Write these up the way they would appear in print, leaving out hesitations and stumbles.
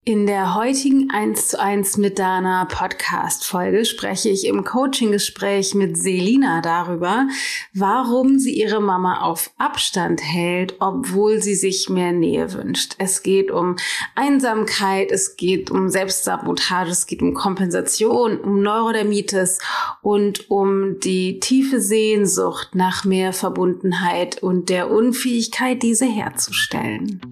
In der heutigen 1:1 mit Dana Podcast-Folge spreche ich im Coaching-Gespräch mit Selina darüber, warum sie ihre Mama auf Abstand hält, obwohl sie sich mehr Nähe wünscht. Es geht um Einsamkeit, es geht um Selbstsabotage, es geht um Kompensation, um Neurodermitis und um die tiefe Sehnsucht nach mehr Verbundenheit und der Unfähigkeit, diese herzustellen.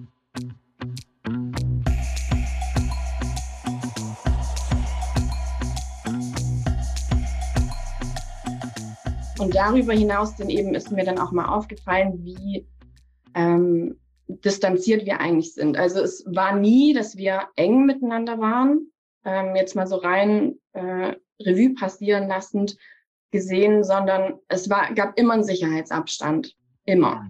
Und darüber hinaus ist mir dann auch mal aufgefallen, wie distanziert wir eigentlich sind. Also es war nie, dass wir eng miteinander waren, jetzt mal so rein Revue passieren lassend gesehen, sondern gab immer einen Sicherheitsabstand. Immer.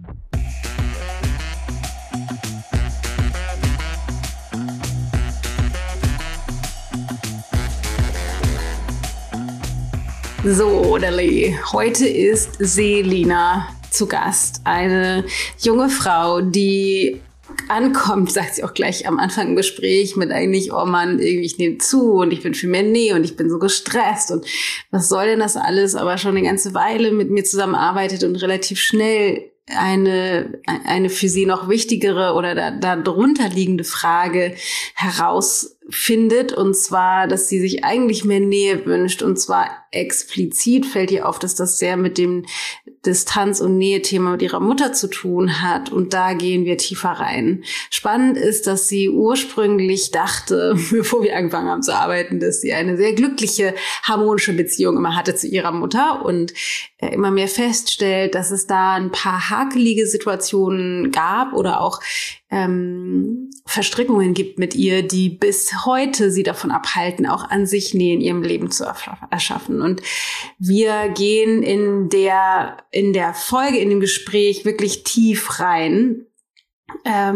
So, Dali, heute ist Selina zu Gast. Eine junge Frau, die ankommt, sagt sie auch gleich am Anfang im Gespräch mit eigentlich, oh Mann, irgendwie ich nehme zu und ich bin viel mehr Nähe und ich bin so gestresst und was soll denn das alles, aber schon eine ganze Weile mit mir zusammenarbeitet und relativ schnell eine für sie noch wichtigere oder da drunter liegende Frage herausfindet, und zwar, dass sie sich eigentlich mehr Nähe wünscht, und zwar explizit fällt ihr auf, dass das sehr mit dem Distanz- und Nähe-Thema mit ihrer Mutter zu tun hat, und da gehen wir tiefer rein. Spannend ist, dass sie ursprünglich dachte, bevor wir angefangen haben zu arbeiten, dass sie eine sehr glückliche, harmonische Beziehung immer hatte zu ihrer Mutter und immer mehr feststellt, dass es da ein paar hakelige Situationen gab oder auch Verstrickungen gibt mit ihr, die bis heute sie davon abhalten, auch an sich Nähe in ihrem Leben zu erschaffen. Und wir gehen in der Folge, in dem Gespräch wirklich tief rein. Das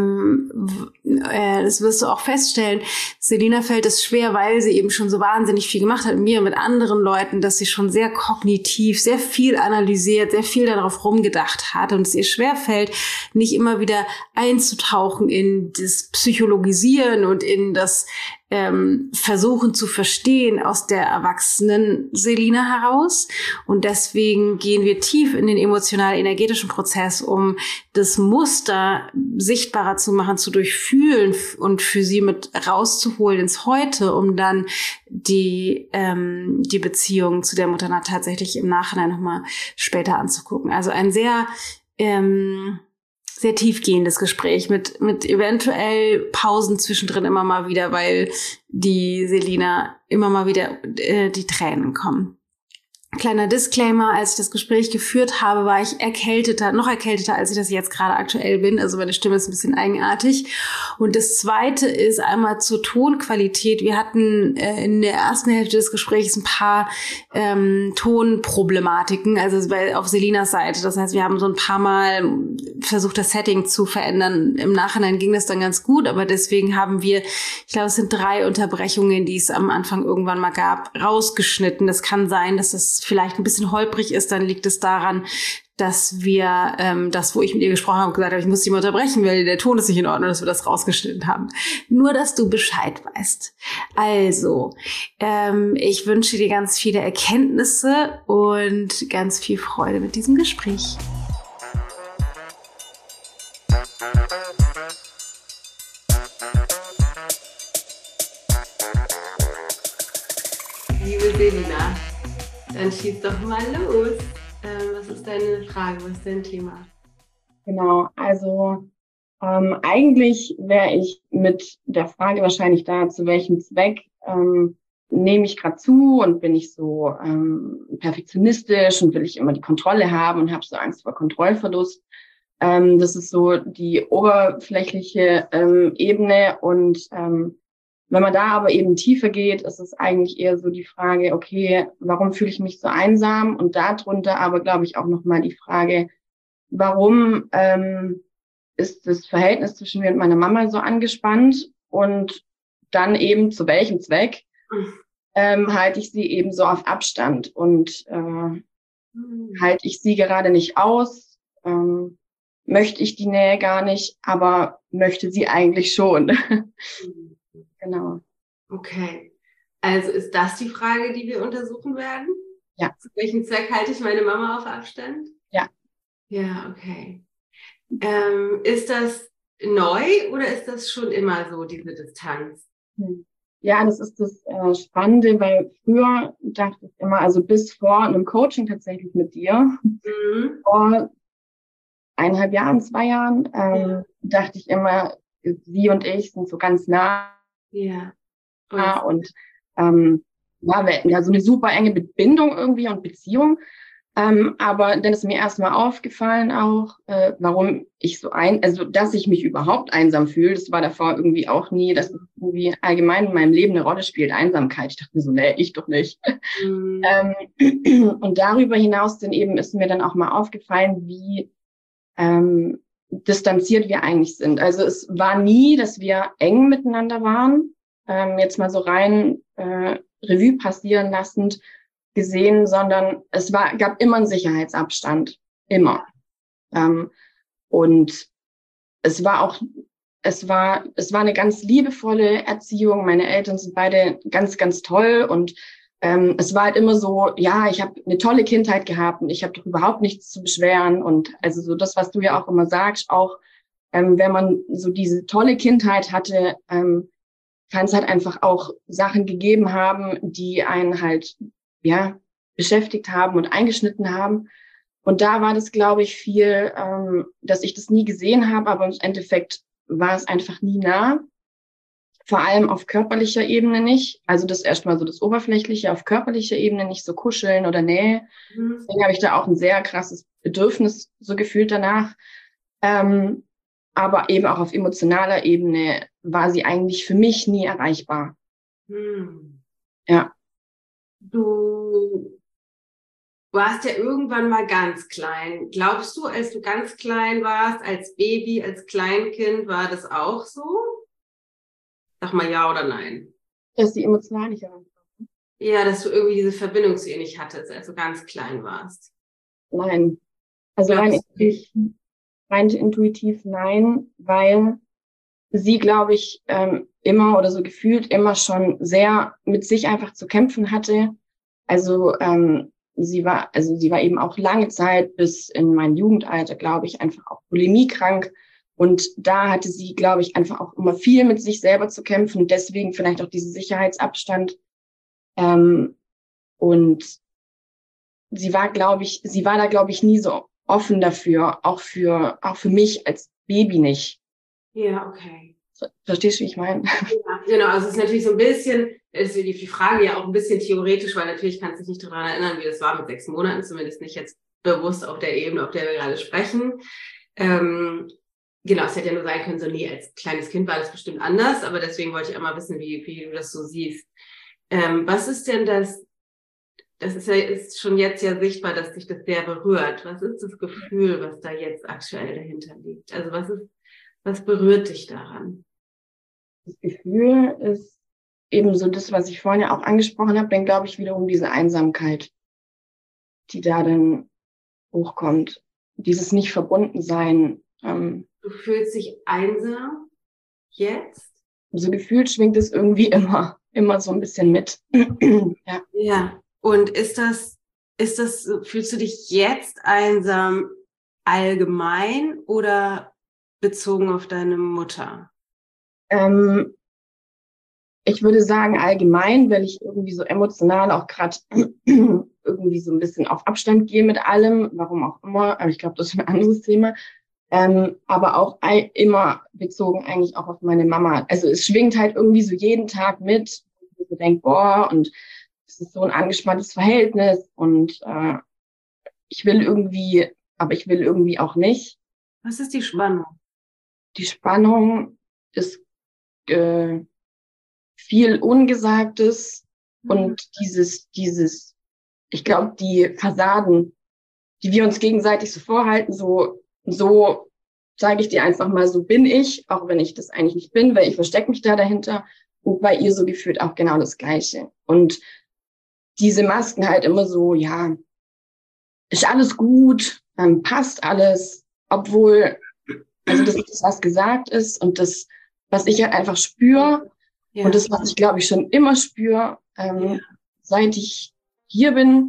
wirst du auch feststellen, Selina fällt es schwer, weil sie eben schon so wahnsinnig viel gemacht hat mit mir und mit anderen Leuten, dass sie schon sehr kognitiv, sehr viel analysiert, sehr viel darauf rumgedacht hat und es ihr schwer fällt, nicht immer wieder einzutauchen in das Psychologisieren und in das Versuchen zu verstehen aus der erwachsenen Selina heraus. Und deswegen gehen wir tief in den emotional-energetischen Prozess, um das Muster sichtbarer zu machen, zu durchfühlen und für sie mit rauszuholen ins Heute, um dann die Beziehung zu der Mutter tatsächlich im Nachhinein nochmal später anzugucken. Also ein sehr tiefgehendes Gespräch mit eventuell Pausen zwischendrin immer mal wieder, weil die Selina immer mal wieder die Tränen kommen. Kleiner Disclaimer, als ich das Gespräch geführt habe, war ich noch erkälteter, als ich das jetzt gerade aktuell bin. Also meine Stimme ist ein bisschen eigenartig. Und das Zweite ist einmal zur Tonqualität. Wir hatten in der ersten Hälfte des Gesprächs ein paar Tonproblematiken, also auf Selinas Seite. Das heißt, wir haben so ein paar Mal versucht, das Setting zu verändern. Im Nachhinein ging das dann ganz gut, aber deswegen haben wir, ich glaube, es sind 3 Unterbrechungen, die es am Anfang irgendwann mal gab, rausgeschnitten. Das kann sein, dass das vielleicht ein bisschen holprig ist, dann liegt es daran, dass wir wo ich mit ihr gesprochen habe, gesagt habe, ich muss dich mal unterbrechen, weil der Ton ist nicht in Ordnung, dass wir das rausgeschnitten haben. Nur, dass du Bescheid weißt. Also, ich wünsche dir ganz viele Erkenntnisse und ganz viel Freude mit diesem Gespräch. Liebe Selina, dann schieß doch mal los. Was ist deine Frage? Was ist dein Thema? Genau, also eigentlich wäre ich mit der Frage wahrscheinlich da, zu welchem Zweck nehme ich gerade zu und bin ich so perfektionistisch und will ich immer die Kontrolle haben und habe so Angst vor Kontrollverlust. Das ist so die oberflächliche Ebene, und wenn man da aber eben tiefer geht, ist es eigentlich eher so die Frage, okay, warum fühle ich mich so einsam? Und darunter aber, glaube ich, auch nochmal die Frage, warum ist das Verhältnis zwischen mir und meiner Mama so angespannt? Und dann eben, zu welchem Zweck halte ich sie eben so auf Abstand? Und halte ich sie gerade nicht aus? Möchte ich die Nähe gar nicht, aber möchte sie eigentlich schon. Genau. Okay. Also ist das die Frage, die wir untersuchen werden? Ja. Zu welchem Zweck halte ich meine Mama auf Abstand? Ja. Ja, okay. Ist das neu oder ist das schon immer so, diese Distanz? Ja, das ist das Spannende, weil früher dachte ich immer, also bis vor einem Coaching tatsächlich mit dir, vor 1,5 Jahren, 2 Jahren, dachte ich immer, sie und ich sind so ganz nah. Ja. Und ja, wir hätten ja so eine super enge Bindung irgendwie und Beziehung. Aber dann ist mir erstmal aufgefallen auch, warum ich so also dass ich mich überhaupt einsam fühle. Das war davor irgendwie auch nie, dass es irgendwie allgemein in meinem Leben eine Rolle spielt, Einsamkeit. Ich dachte mir so, nee, ich doch nicht. Und darüber hinaus dann eben ist mir dann auch mal aufgefallen, wie distanziert wir eigentlich sind. Also es war nie, dass wir eng miteinander waren, jetzt mal so rein Revue passieren lassend gesehen, sondern gab immer einen Sicherheitsabstand. Immer. Und es war eine ganz liebevolle Erziehung. Meine Eltern sind beide ganz, ganz toll und es war halt immer so, ja, ich habe eine tolle Kindheit gehabt und ich habe doch überhaupt nichts zu beschweren. Und also so das, was du ja auch immer sagst, auch wenn man so diese tolle Kindheit hatte, kann es halt einfach auch Sachen gegeben haben, die einen halt, ja, beschäftigt haben und eingeschnitten haben. Und da war das, glaube ich, viel, dass ich das nie gesehen habe, aber im Endeffekt war es einfach nie nah. Vor allem auf körperlicher Ebene nicht. Also das erstmal so das Oberflächliche, auf körperlicher Ebene nicht so kuscheln oder Nähe. Deswegen habe ich da auch ein sehr krasses Bedürfnis so gefühlt danach. Aber eben auch auf emotionaler Ebene war sie eigentlich für mich nie erreichbar. Ja. Du warst ja irgendwann mal ganz klein. Glaubst du, als du ganz klein warst, als Baby, als Kleinkind, war das auch so? Sag mal ja oder nein. Dass die emotional nicht erreichbar war. Ja, dass du irgendwie diese Verbindung zu ihr nicht hattest, als du ganz klein warst. Nein. Also rein intuitiv nein, weil sie, glaube ich, immer oder so gefühlt immer schon sehr mit sich einfach zu kämpfen hatte. Also sie war eben auch lange Zeit bis in mein Jugendalter, glaube ich, einfach auch bulimiekrank. Und da hatte sie, glaube ich, einfach auch immer viel mit sich selber zu kämpfen. Deswegen vielleicht auch diesen Sicherheitsabstand. Und sie war da, glaube ich, nie so offen dafür, auch für mich als Baby nicht. Ja, okay. Verstehst du, wie ich meine? Ja, genau. Also es ist natürlich so ein bisschen, ist die Frage ja auch ein bisschen theoretisch, weil natürlich kannst du dich nicht daran erinnern, wie das war mit 6 Monaten, zumindest nicht jetzt bewusst auf der Ebene, auf der wir gerade sprechen. Genau, es hätte ja nur sein können, so nee, als kleines Kind war das bestimmt anders, aber deswegen wollte ich auch mal wissen, wie du das so siehst. Was ist denn das ist schon jetzt ja sichtbar, dass dich das sehr berührt. Was ist das Gefühl, was da jetzt aktuell dahinter liegt? Also was berührt dich daran? Das Gefühl ist eben so das, was ich vorhin ja auch angesprochen habe, dann glaube ich wiederum diese Einsamkeit, die da dann hochkommt. Dieses Nicht-Verbunden-Sein. Du fühlst dich einsam jetzt? So gefühlt schwingt es irgendwie immer so ein bisschen mit. Ja. Ja. Und fühlst du dich jetzt einsam allgemein oder bezogen auf deine Mutter? Ich würde sagen allgemein, weil ich irgendwie so emotional auch gerade irgendwie so ein bisschen auf Abstand gehe mit allem, warum auch immer, aber ich glaube, das ist ein anderes Thema. Aber auch immer bezogen eigentlich auch auf meine Mama. Also es schwingt halt irgendwie so jeden Tag mit, wo ich so denke, boah, und es ist so ein angespanntes Verhältnis und ich will irgendwie auch nicht. Was ist die Spannung? Die Spannung ist viel Ungesagtes und ich glaube, die Fassaden, die wir uns gegenseitig so vorhalten, so sage ich dir einfach mal, so bin ich, auch wenn ich das eigentlich nicht bin, weil ich verstecke mich da dahinter und bei ihr so gefühlt auch genau das Gleiche. Und diese Masken halt immer so, ja, ist alles gut, passt alles, obwohl, also das ist das, was gesagt ist und das, was ich halt einfach spüre, Und das, was ich, glaube ich, schon immer spüre, seit ich hier bin.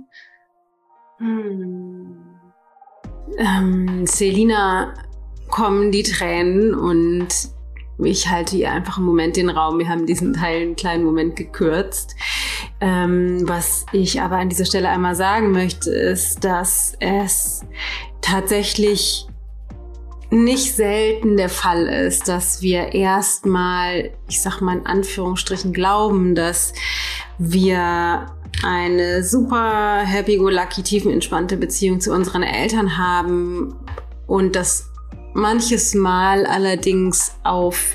Selina kommen die Tränen und ich halte ihr einfach einen Moment den Raum. Wir haben diesen Teil einen kleinen Moment gekürzt. Was ich aber an dieser Stelle einmal sagen möchte, ist, dass es tatsächlich nicht selten der Fall ist, dass wir erstmal, ich sag mal in Anführungsstrichen, glauben, dass wir eine super happy-go-lucky, tiefenentspannte Beziehung zu unseren Eltern haben und das manches Mal allerdings auf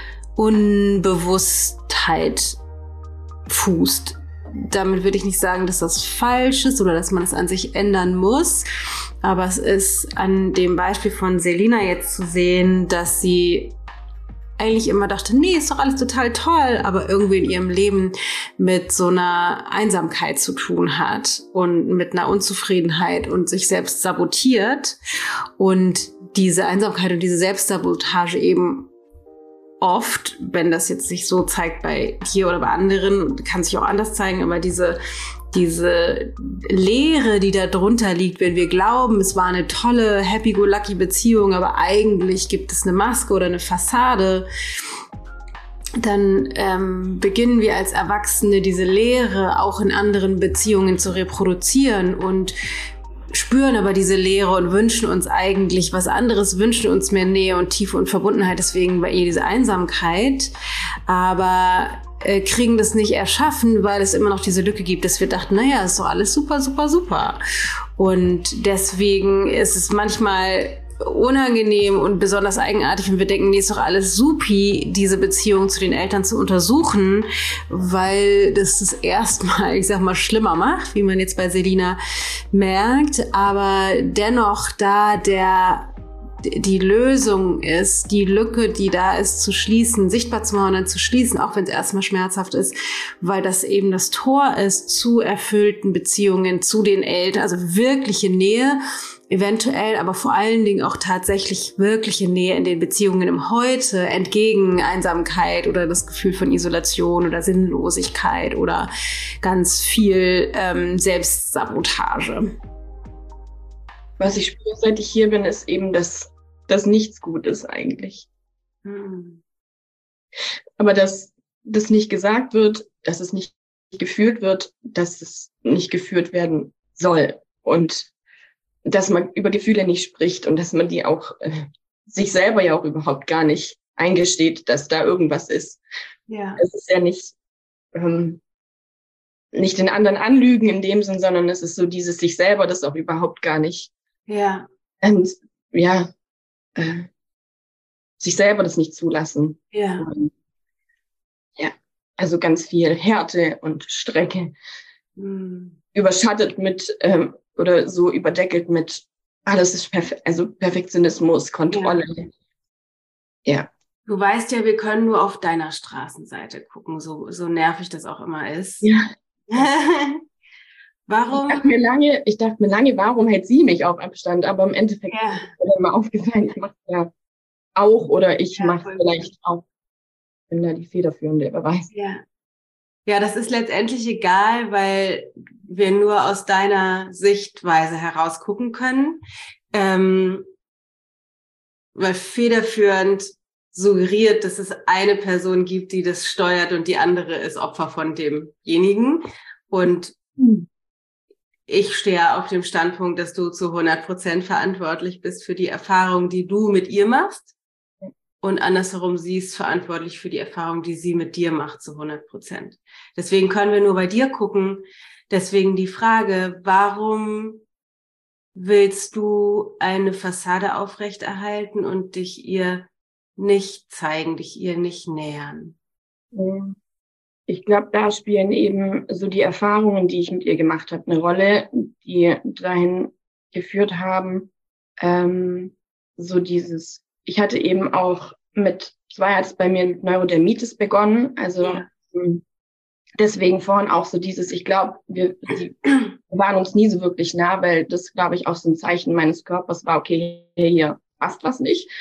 Unbewusstheit fußt. Damit würde ich nicht sagen, dass das falsch ist oder dass man es an sich ändern muss. Aber es ist an dem Beispiel von Selina jetzt zu sehen, dass sie eigentlich immer dachte, nee, ist doch alles total toll, aber irgendwie in ihrem Leben mit so einer Einsamkeit zu tun hat und mit einer Unzufriedenheit und sich selbst sabotiert. Und diese Einsamkeit und diese Selbstsabotage eben oft, wenn das jetzt sich so zeigt bei dir oder bei anderen, kann sich auch anders zeigen, aber diese Leere, die da drunter liegt, wenn wir glauben, es war eine tolle, happy-go-lucky Beziehung, aber eigentlich gibt es eine Maske oder eine Fassade, dann beginnen wir als Erwachsene diese Leere auch in anderen Beziehungen zu reproduzieren und spüren aber diese Leere und wünschen uns eigentlich was anderes, wünschen uns mehr Nähe und Tiefe und Verbundenheit, deswegen bei ihr diese Einsamkeit, aber kriegen das nicht erschaffen, weil es immer noch diese Lücke gibt, dass wir dachten, naja, ist doch alles super, super, super. Und deswegen ist es manchmal unangenehm und besonders eigenartig, wenn wir denken, nee, ist doch alles supi, diese Beziehung zu den Eltern zu untersuchen, weil das erstmal, ich sag mal, schlimmer macht, wie man jetzt bei Selina merkt, aber dennoch da die Lösung ist, die Lücke, die da ist, zu schließen, sichtbar zu machen und dann zu schließen, auch wenn es erstmal schmerzhaft ist, weil das eben das Tor ist zu erfüllten Beziehungen zu den Eltern, also wirkliche Nähe, eventuell, aber vor allen Dingen auch tatsächlich wirkliche Nähe in den Beziehungen im Heute, entgegen Einsamkeit oder das Gefühl von Isolation oder Sinnlosigkeit oder ganz viel Selbstsabotage. Was ich spüre, seit ich hier bin, ist eben, dass nichts gut ist eigentlich. Aber dass das nicht gesagt wird, dass es nicht gefühlt wird, dass es nicht geführt werden soll. Und dass man über Gefühle nicht spricht und dass man die auch sich selber ja auch überhaupt gar nicht eingesteht, dass da irgendwas ist. Ja. Es ist ja nicht den anderen anlügen in dem Sinn, sondern es ist so dieses sich selber das auch überhaupt gar nicht. Ja. Und sich selber das nicht zulassen. Ja. Ja, also ganz viel Härte und Strecke. Überschattet mit oder so überdeckelt mit alles ist Perfektionismus, Kontrolle. Ja. Du weißt ja, wir können nur auf deiner Straßenseite gucken, so nervig das auch immer ist. Ja. Warum? Ich dachte mir lange, warum hält sie mich auf Abstand? Aber im Endeffekt ist mir immer aufgefallen, ich mache ja auch oder ich mache vielleicht auch. Ich bin da die Federführende, wer weiß. Ja, das ist letztendlich egal, weil wir nur aus deiner Sichtweise heraus gucken können. Weil federführend suggeriert, dass es eine Person gibt, die das steuert und die andere ist Opfer von demjenigen. Und ich stehe auf dem Standpunkt, dass du zu 100% verantwortlich bist für die Erfahrung, die du mit ihr machst. Und andersherum, sie ist verantwortlich für die Erfahrung, die sie mit dir macht, zu 100%. Deswegen können wir nur bei dir gucken. Deswegen die Frage, warum willst du eine Fassade aufrechterhalten und dich ihr nicht zeigen, dich ihr nicht nähern? Ich glaube, da spielen eben so die Erfahrungen, die ich mit ihr gemacht habe, eine Rolle, die dahin geführt haben, so dieses. Ich hatte eben auch hat es bei mir mit Neurodermitis begonnen, also deswegen vorhin auch so dieses, ich glaube, wir waren uns nie so wirklich nah, weil das, glaube ich, auch so ein Zeichen meines Körpers war, okay, hier passt was nicht.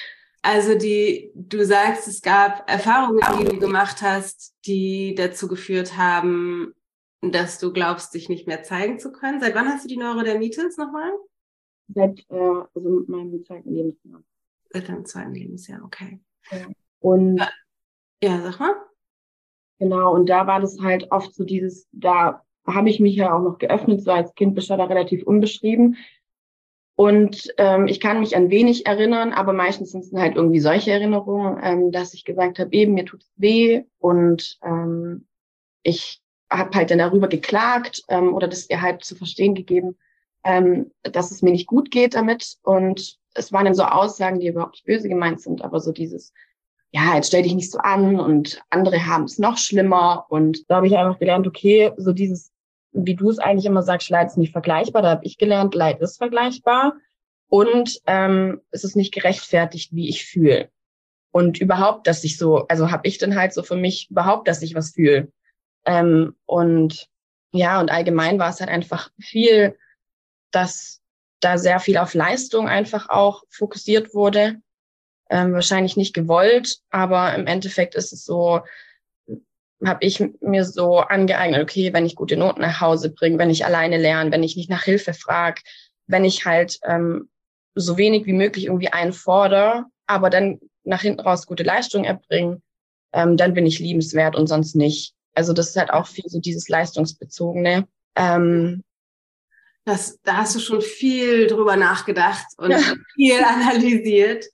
Also du sagst, es gab Erfahrungen, die du gemacht hast, die dazu geführt haben, dass du glaubst, dich nicht mehr zeigen zu können. Seit wann hast du die Neurodermitis nochmal? Seit also meinem zweiten Lebensjahr. Seit deinem zweiten Lebensjahr, okay. Ja. Und ja, sag mal. Genau, und da war das halt oft so da habe ich mich ja auch noch geöffnet, so als Kind bist du da relativ unbeschrieben. Und ich kann mich an wenig erinnern, aber meistens sind es halt irgendwie solche Erinnerungen, dass ich gesagt habe, eben, mir tut's weh und ich habe halt dann darüber geklagt oder das ihr halt zu verstehen gegeben, dass es mir nicht gut geht damit. Und es waren dann so Aussagen, die überhaupt nicht böse gemeint sind, aber so dieses, ja, jetzt stell dich nicht so an und andere haben es noch schlimmer. Und da habe ich einfach gelernt, okay, so dieses, wie du es eigentlich immer sagst, Leid ist nicht vergleichbar. Da habe ich gelernt, Leid ist vergleichbar und es ist nicht gerechtfertigt, wie ich fühle. Und überhaupt, dass ich so, also habe ich dann halt so für mich überhaupt, dass ich was fühle. Und ja, und allgemein war es halt einfach viel, dass da sehr viel auf Leistung einfach auch fokussiert wurde. Wahrscheinlich nicht gewollt, aber im Endeffekt ist es so, habe ich mir so angeeignet, okay, wenn ich gute Noten nach Hause bringe, wenn ich alleine lerne, wenn ich nicht nach Hilfe frage, wenn ich halt so wenig wie möglich irgendwie einfordere, aber dann nach hinten raus gute Leistung erbringe, dann bin ich liebenswert und sonst nicht. Also das ist halt auch viel so dieses Leistungsbezogene. Da hast du schon viel drüber nachgedacht und viel analysiert.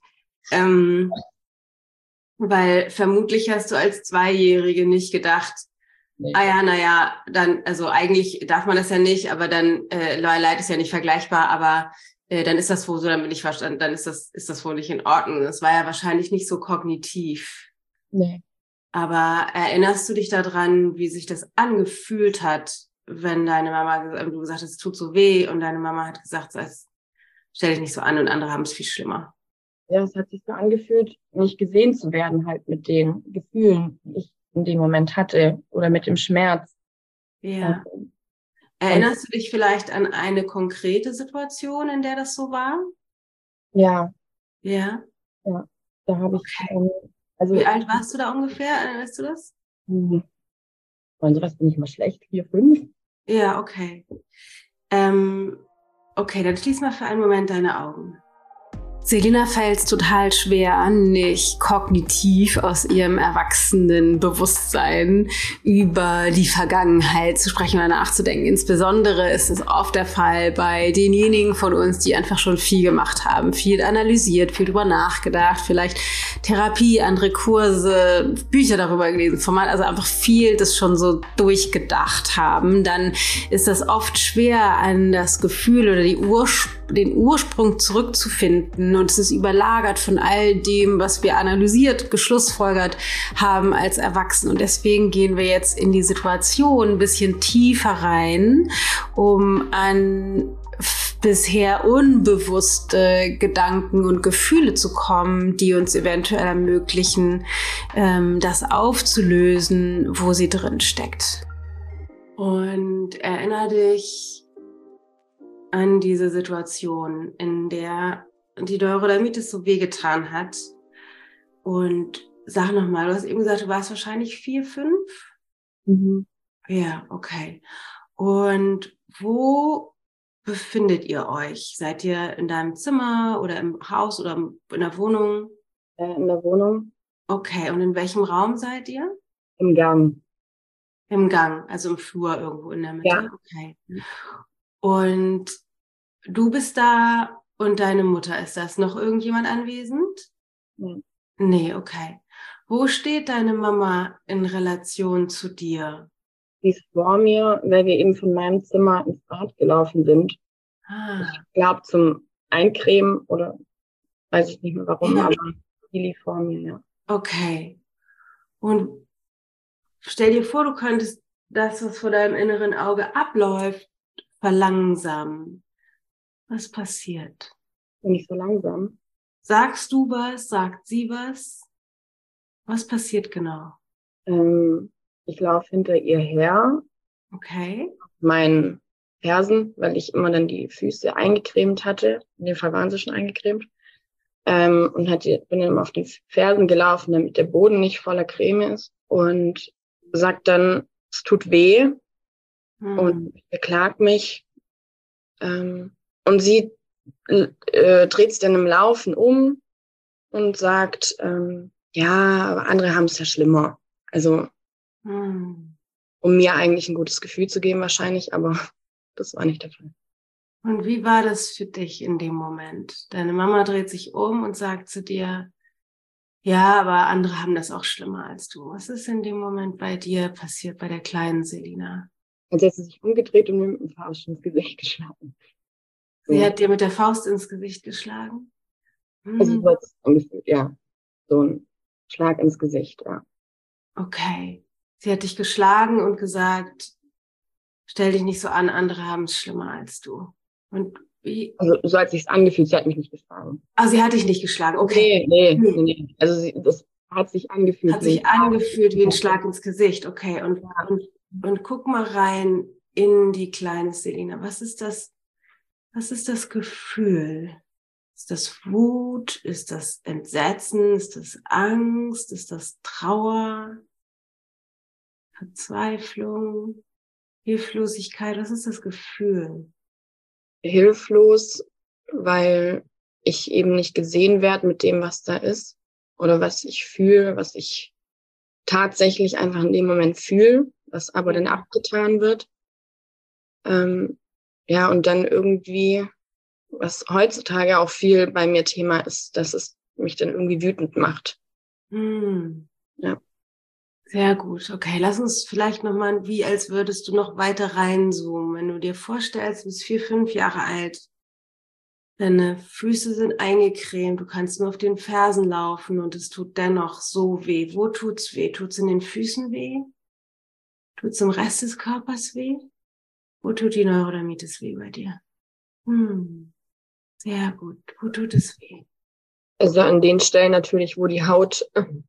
Weil vermutlich hast du als Zweijährige nicht gedacht, naja, dann, also eigentlich darf man das ja nicht, aber dann, Leid ist ja nicht vergleichbar, aber dann ist das wohl so, dann bin ich verstanden, dann ist das wohl nicht in Ordnung. Das war ja wahrscheinlich nicht so kognitiv. Nee. Aber erinnerst du dich daran, wie sich das angefühlt hat, wenn deine Mama, du gesagt hast, es tut so weh und deine Mama hat gesagt, stell dich nicht so an und andere haben es viel schlimmer? Ja, es hat sich so angefühlt, nicht gesehen zu werden halt mit den Gefühlen, die ich in dem Moment hatte oder mit dem Schmerz. Ja. Erinnerst du dich vielleicht an eine konkrete Situation, in der das so war? Ja. Ja. Ja, da habe ich, also. Wie alt warst du da ungefähr? Weißt du das? Und sowas bin ich mal schlecht, 4, 5. Ja, okay. Okay, dann schließ mal für einen Moment deine Augen. Selina fällt es total schwer, nicht kognitiv aus ihrem erwachsenen Bewusstsein über die Vergangenheit zu sprechen oder nachzudenken. Insbesondere ist es oft der Fall bei denjenigen von uns, die einfach schon viel gemacht haben, viel analysiert, viel drüber nachgedacht, vielleicht Therapie, andere Kurse, Bücher darüber gelesen, also einfach viel das schon so durchgedacht haben. Dann ist das oft schwer, an das Gefühl oder den Ursprung zurückzufinden. Und es ist überlagert von all dem, was wir analysiert, geschlussfolgert haben als Erwachsene. Und deswegen gehen wir jetzt in die Situation ein bisschen tiefer rein, um an bisher unbewusste Gedanken und Gefühle zu kommen, die uns eventuell ermöglichen, das aufzulösen, wo sie drin steckt. Und erinnere dich an diese Situation, in der die Neurodermitis so wehgetan hat. Und sag nochmal, du hast eben gesagt, du warst wahrscheinlich 4, 5? Mhm. Ja, okay. Und wo befindet ihr euch? Seid ihr in deinem Zimmer oder im Haus oder in der Wohnung? In der Wohnung. Okay, und in welchem Raum seid ihr? Im Gang. Im Gang, also im Flur irgendwo in der Mitte? Ja. Okay. Und du bist da und deine Mutter ist das. Noch irgendjemand anwesend? Ja. Nee, okay. Wo steht deine Mama in Relation zu dir? Die ist vor mir, weil wir eben von meinem Zimmer ins Bad gelaufen sind. Ich glaube zum Eincremen oder weiß ich nicht mehr warum, aber die lief vor mir, ja. Okay. Und stell dir vor, du könntest das, was vor deinem inneren Auge abläuft, verlangsamen. Was passiert? Bin ich so langsam? Sagst du was? Sagt sie was? Was passiert genau? Ich laufe hinter ihr her. Okay. Meinen Fersen, weil ich immer dann die Füße eingecremt hatte. In dem Fall waren sie schon eingecremt. Und bin dann auf die Fersen gelaufen, damit der Boden nicht voller Creme ist und sagt dann, es tut weh und beklagt mich. Und sie dreht sich dann im Laufen um und sagt, ja, aber andere haben es ja schlimmer. Also um mir eigentlich ein gutes Gefühl zu geben wahrscheinlich, aber das war nicht der Fall. Und wie war das für dich in dem Moment? Deine Mama dreht sich um und sagt zu dir, ja, aber andere haben das auch schlimmer als du. Was ist in dem Moment bei dir passiert, bei der kleinen Selina? Also hat sie sich umgedreht und mir mit dem Faust ins Gesicht geschlagen. So. Sie hat dir mit der Faust ins Gesicht geschlagen? Also so hat's angefühlt, ja. So ein Schlag ins Gesicht, ja. Okay. Sie hat dich geschlagen und gesagt, stell dich nicht so an, andere haben es schlimmer als du. Und wie? Also so hat sich's angefühlt, sie hat mich nicht geschlagen. Ah, sie hat dich nicht geschlagen, okay. Nee. Also das hat sich angefühlt. Hat sich angefühlt wie ein Schlag ins Gesicht, okay. Und guck mal rein in die kleine Selina. Was ist das Gefühl? Ist das Wut? Ist das Entsetzen? Ist das Angst? Ist das Trauer? Verzweiflung? Hilflosigkeit? Was ist das Gefühl? Hilflos, weil ich eben nicht gesehen werde mit dem, was da ist oder was ich fühle, was ich tatsächlich einfach in dem Moment fühle, was aber dann abgetan wird. Ja, und dann irgendwie, was heutzutage auch viel bei mir Thema ist, dass es mich dann irgendwie wütend macht. Ja. Sehr gut. Okay, lass uns vielleicht nochmal, wie als würdest du noch weiter reinzoomen. Wenn du dir vorstellst, du bist 4, 5 Jahre alt, deine Füße sind eingecremt, du kannst nur auf den Fersen laufen und es tut dennoch so weh. Wo tut's weh? Tut's in den Füßen weh? Tut's im Rest des Körpers weh? Wo tut die Neurodermitis weh bei dir? Sehr gut. Wo tut es weh? Also an den Stellen natürlich, wo die Haut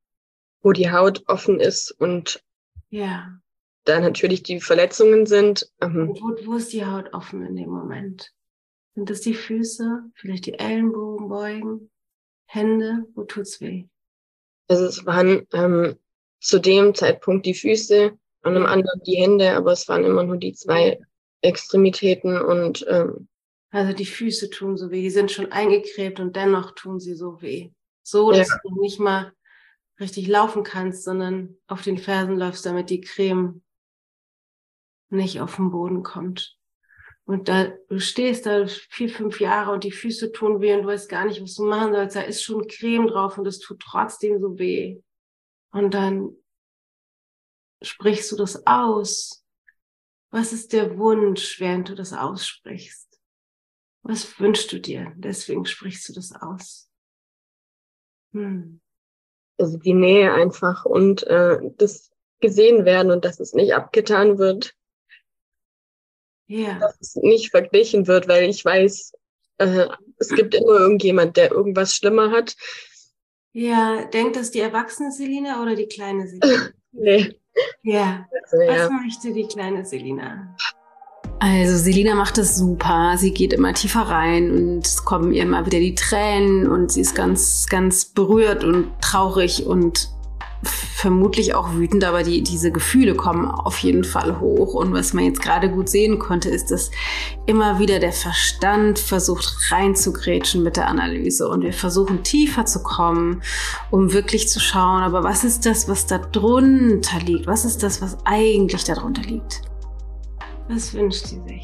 offen ist und ja, da natürlich die Verletzungen sind. Und wo ist die Haut offen in dem Moment? Sind das die Füße? Vielleicht die Ellenbogen beugen? Hände? Wo tut's weh? Also es waren zu dem Zeitpunkt die Füße, an einem anderen die Hände, aber es waren immer nur die 2 Extremitäten und also die Füße tun so weh, die sind schon eingecremt und dennoch tun sie so weh. So, dass du nicht mal richtig laufen kannst, sondern auf den Fersen läufst, damit die Creme nicht auf den Boden kommt. Und du stehst da 4, 5 Jahre und die Füße tun weh und du weißt gar nicht, was du machen sollst. Da ist schon Creme drauf und es tut trotzdem so weh. Und dann sprichst du das aus. Was ist der Wunsch, während du das aussprichst? Was wünschst du dir? Deswegen sprichst du das aus. Also die Nähe einfach und das gesehen werden und dass es nicht abgetan wird. Ja. Dass es nicht verglichen wird, weil ich weiß, es gibt immer irgendjemand, der irgendwas schlimmer hat. Ja, denkt das die erwachsene Selina oder die kleine Selina? Nee. Ja. Also, was möchte die kleine Selina? Also Selina macht das super. Sie geht immer tiefer rein und es kommen ihr immer wieder die Tränen und sie ist ganz, ganz berührt und traurig und vermutlich auch wütend, aber diese Gefühle kommen auf jeden Fall hoch. Und was man jetzt gerade gut sehen konnte, ist, dass immer wieder der Verstand versucht reinzugrätschen mit der Analyse und wir versuchen tiefer zu kommen, um wirklich zu schauen, aber was ist das, was da drunter liegt? Was ist das, was eigentlich darunter liegt? Was wünscht sie sich?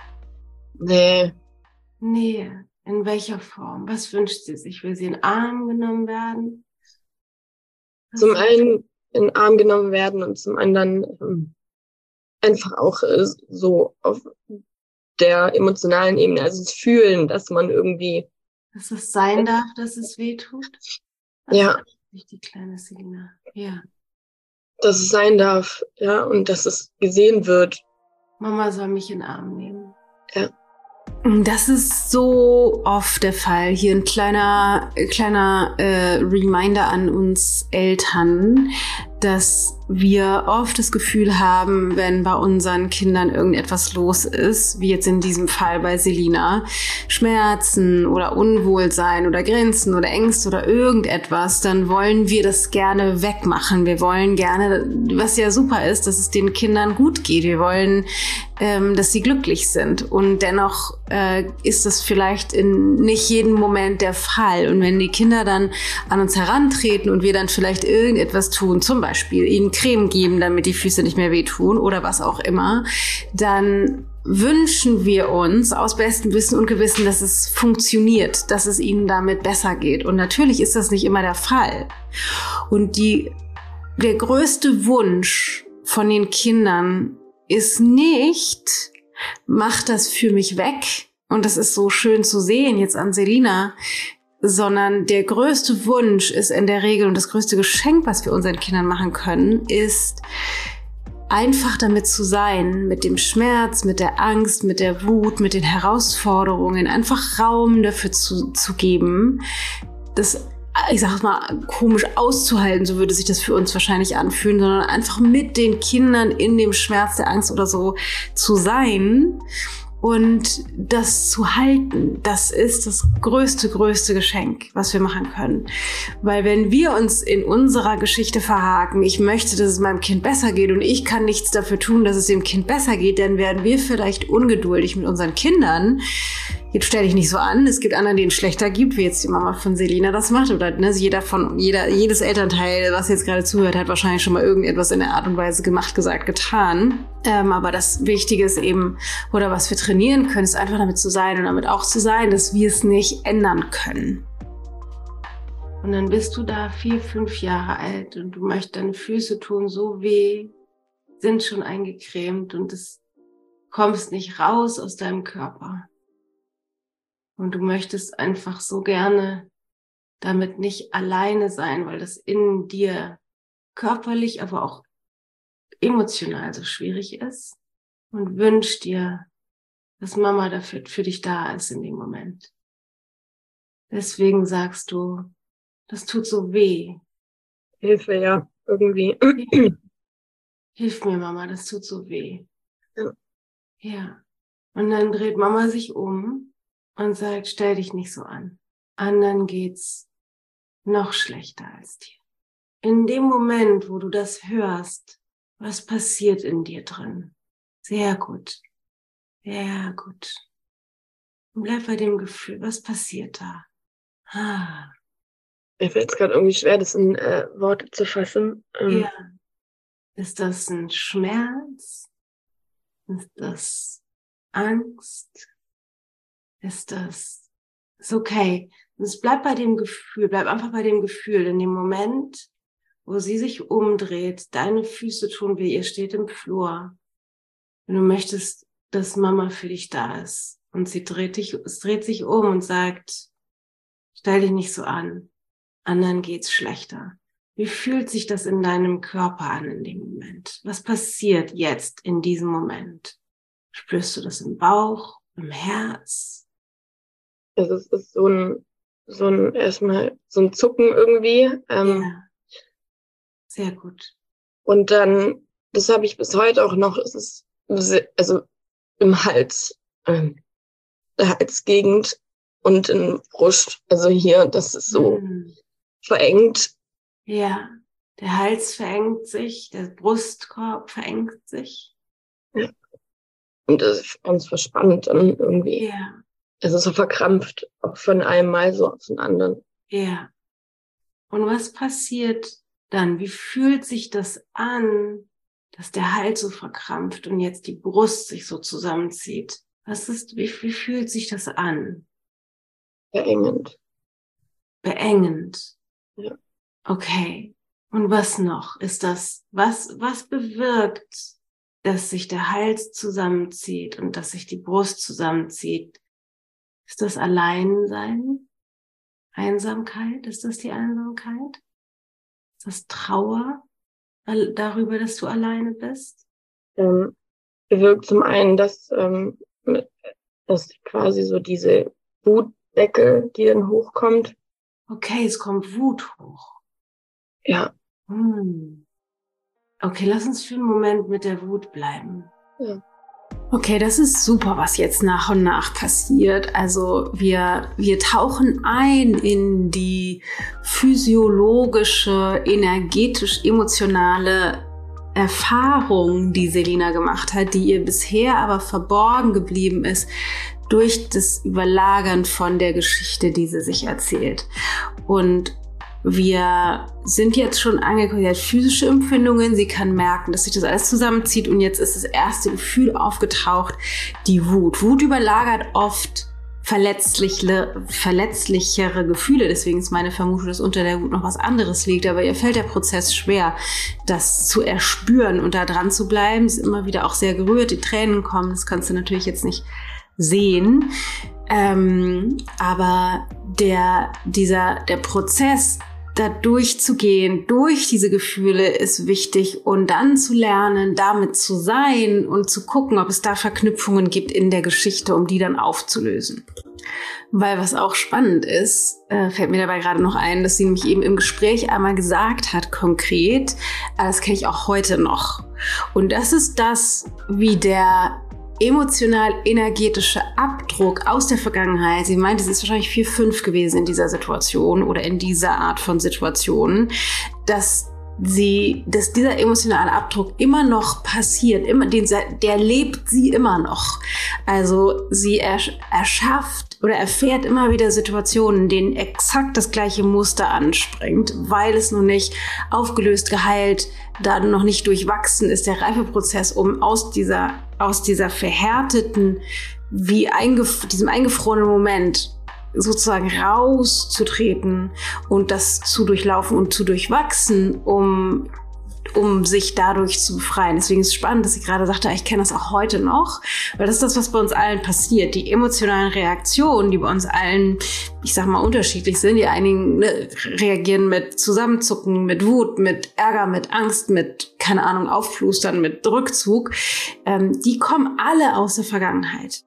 Nähe. In welcher Form? Was wünscht sie sich? Will sie in den Arm genommen werden? Zum einen in den Arm genommen werden und zum anderen einfach auch so auf der emotionalen Ebene, also das Fühlen, dass man irgendwie... Dass es sein darf, dass es weh tut? Ja. Die kleine Selina. Ja. Dass es sein darf, ja, und dass es gesehen wird. Mama soll mich in den Arm nehmen. Ja. Das ist so oft der Fall. Hier ein kleiner Reminder an uns Eltern. dass wir oft das Gefühl haben, wenn bei unseren Kindern irgendetwas los ist, wie jetzt in diesem Fall bei Selina, Schmerzen oder Unwohlsein oder Grenzen oder Ängste oder irgendetwas, dann wollen wir das gerne wegmachen. Wir wollen gerne, was ja super ist, dass es den Kindern gut geht. Wir wollen, dass sie glücklich sind. Und dennoch ist das vielleicht in nicht jedem Moment der Fall. Und wenn die Kinder dann an uns herantreten und wir dann vielleicht irgendetwas tun, zum Beispiel ihnen Creme geben, damit die Füße nicht mehr wehtun oder was auch immer, dann wünschen wir uns aus bestem Wissen und Gewissen, dass es funktioniert, dass es ihnen damit besser geht. Und natürlich ist das nicht immer der Fall. Und der größte Wunsch von den Kindern ist nicht, mach das für mich weg. Und das ist so schön zu sehen jetzt an Selina, sondern der größte Wunsch ist in der Regel und das größte Geschenk, was wir unseren Kindern machen können, ist einfach damit zu sein, mit dem Schmerz, mit der Angst, mit der Wut, mit den Herausforderungen, einfach Raum dafür zu geben, das, ich sag mal, komisch auszuhalten, so würde sich das für uns wahrscheinlich anfühlen, sondern einfach mit den Kindern in dem Schmerz, der Angst oder so zu sein und das zu halten. Das ist das größte Geschenk, was wir machen können. Weil wenn wir uns in unserer Geschichte verhaken, ich möchte, dass es meinem Kind besser geht und ich kann nichts dafür tun, dass es dem Kind besser geht, dann werden wir vielleicht ungeduldig mit unseren Kindern. Jetzt stell dich nicht so an, es gibt andere, denen es schlechter gibt, wie jetzt die Mama von Selina das macht. Oder jedes Elternteil, was jetzt gerade zuhört, hat wahrscheinlich schon mal irgendetwas in der Art und Weise gemacht, gesagt, getan. Aber das Wichtige ist eben, oder was wir trainieren können, ist einfach damit zu sein und damit auch zu sein, dass wir es nicht ändern können. Und dann bist du da 4, 5 Jahre alt und du möchtest deine Füße tun so weh, sind schon eingecremt und es kommst nicht raus aus deinem Körper. Und du möchtest einfach so gerne damit nicht alleine sein, weil das in dir körperlich, aber auch emotional so schwierig ist. Und wünschst dir, dass Mama dafür für dich da ist in dem Moment. Deswegen sagst du, das tut so weh. Hilfe, ja, irgendwie. Hilf mir, Mama, das tut so weh. Ja. Ja. Und dann dreht Mama sich um und sagt, stell dich nicht so an. Anderen geht's noch schlechter als dir. In dem Moment, wo du das hörst, was passiert in dir drin? Sehr gut. Sehr gut. Und bleib bei dem Gefühl, was passiert da? Mir fällt es gerade irgendwie schwer, das in Worte zu fassen. Ja. Ist das ein Schmerz? Ist das Angst? Ist okay. Es bleibt bei dem Gefühl, bleib einfach bei dem Gefühl. In dem Moment, wo sie sich umdreht, deine Füße tun weh, ihr steht im Flur. Und du möchtest, dass Mama für dich da ist. Und es dreht sich um und sagt, stell dich nicht so an. Anderen geht's schlechter. Wie fühlt sich das in deinem Körper an in dem Moment? Was passiert jetzt in diesem Moment? Spürst du das im Bauch, im Herz? Also es ist so ein erstmal so ein Zucken irgendwie. Ja. Sehr gut. Und dann, das habe ich bis heute auch noch, es ist also im Hals, der Halsgegend und in Brust. Also hier, das ist so verengt. Ja, der Hals verengt sich, der Brustkorb verengt sich. Ja. Und das ist ganz verspannt dann irgendwie. Ja. Es ist so verkrampft, auch von einem Mal so auf den anderen. Ja. Und was passiert dann? Wie fühlt sich das an, dass der Hals so verkrampft und jetzt die Brust sich so zusammenzieht? Wie fühlt sich das an? Beengend. Beengend. Ja. Okay. Und was noch? Ist das, was bewirkt, dass sich der Hals zusammenzieht und dass sich die Brust zusammenzieht? Ist das Alleinsein? Einsamkeit? Ist das die Einsamkeit? Ist das Trauer darüber, dass du alleine bist? Bewirkt zum einen, dass quasi so diese Wutdecke, die dann hochkommt. Okay, es kommt Wut hoch. Ja. Okay, lass uns für einen Moment mit der Wut bleiben. Ja. Okay, das ist super, was jetzt nach und nach passiert. Also wir tauchen ein in die physiologische, energetisch-emotionale Erfahrung, die Selina gemacht hat, die ihr bisher aber verborgen geblieben ist durch das Überlagern von der Geschichte, die sie sich erzählt. Und wir sind jetzt schon angekommen, sie hat physische Empfindungen, sie kann merken, dass sich das alles zusammenzieht und jetzt ist das erste Gefühl aufgetaucht, die Wut. Wut überlagert oft verletzlichere Gefühle, deswegen ist meine Vermutung, dass unter der Wut noch was anderes liegt, aber ihr fällt der Prozess schwer, das zu erspüren und da dran zu bleiben. Sie ist immer wieder auch sehr gerührt, die Tränen kommen, das kannst du natürlich jetzt nicht sehen, aber der Prozess, da durchzugehen, durch diese Gefühle ist wichtig und dann zu lernen, damit zu sein und zu gucken, ob es da Verknüpfungen gibt in der Geschichte, um die dann aufzulösen. Weil was auch spannend ist, fällt mir dabei gerade noch ein, dass sie nämlich eben im Gespräch einmal gesagt hat, konkret, das kenne ich auch heute noch. Und das ist das, wie der emotional-energetische Abdruck aus der Vergangenheit, sie meint, es ist wahrscheinlich 4, 5 gewesen in dieser Situation oder in dieser Art von Situationen, dass dieser emotionale Abdruck immer noch passiert, der lebt sie immer noch. Also sie erschafft oder erfährt immer wieder Situationen, denen exakt das gleiche Muster anspringt, weil es noch nicht aufgelöst, geheilt, da noch nicht durchwachsen ist, der Reifeprozess, um aus dieser verhärteten, diesem eingefrorenen Moment sozusagen rauszutreten und das zu durchlaufen und zu durchwachsen, um sich dadurch zu befreien. Deswegen ist es spannend, dass sie gerade sagte, ich kenne das auch heute noch, weil das ist das, was bei uns allen passiert. Die emotionalen Reaktionen, die bei uns allen, ich sag mal, unterschiedlich sind. Die einigen reagieren mit Zusammenzucken, mit Wut, mit Ärger, mit Angst, mit, keine Ahnung, Aufplustern, mit Rückzug. Die kommen alle aus der Vergangenheit.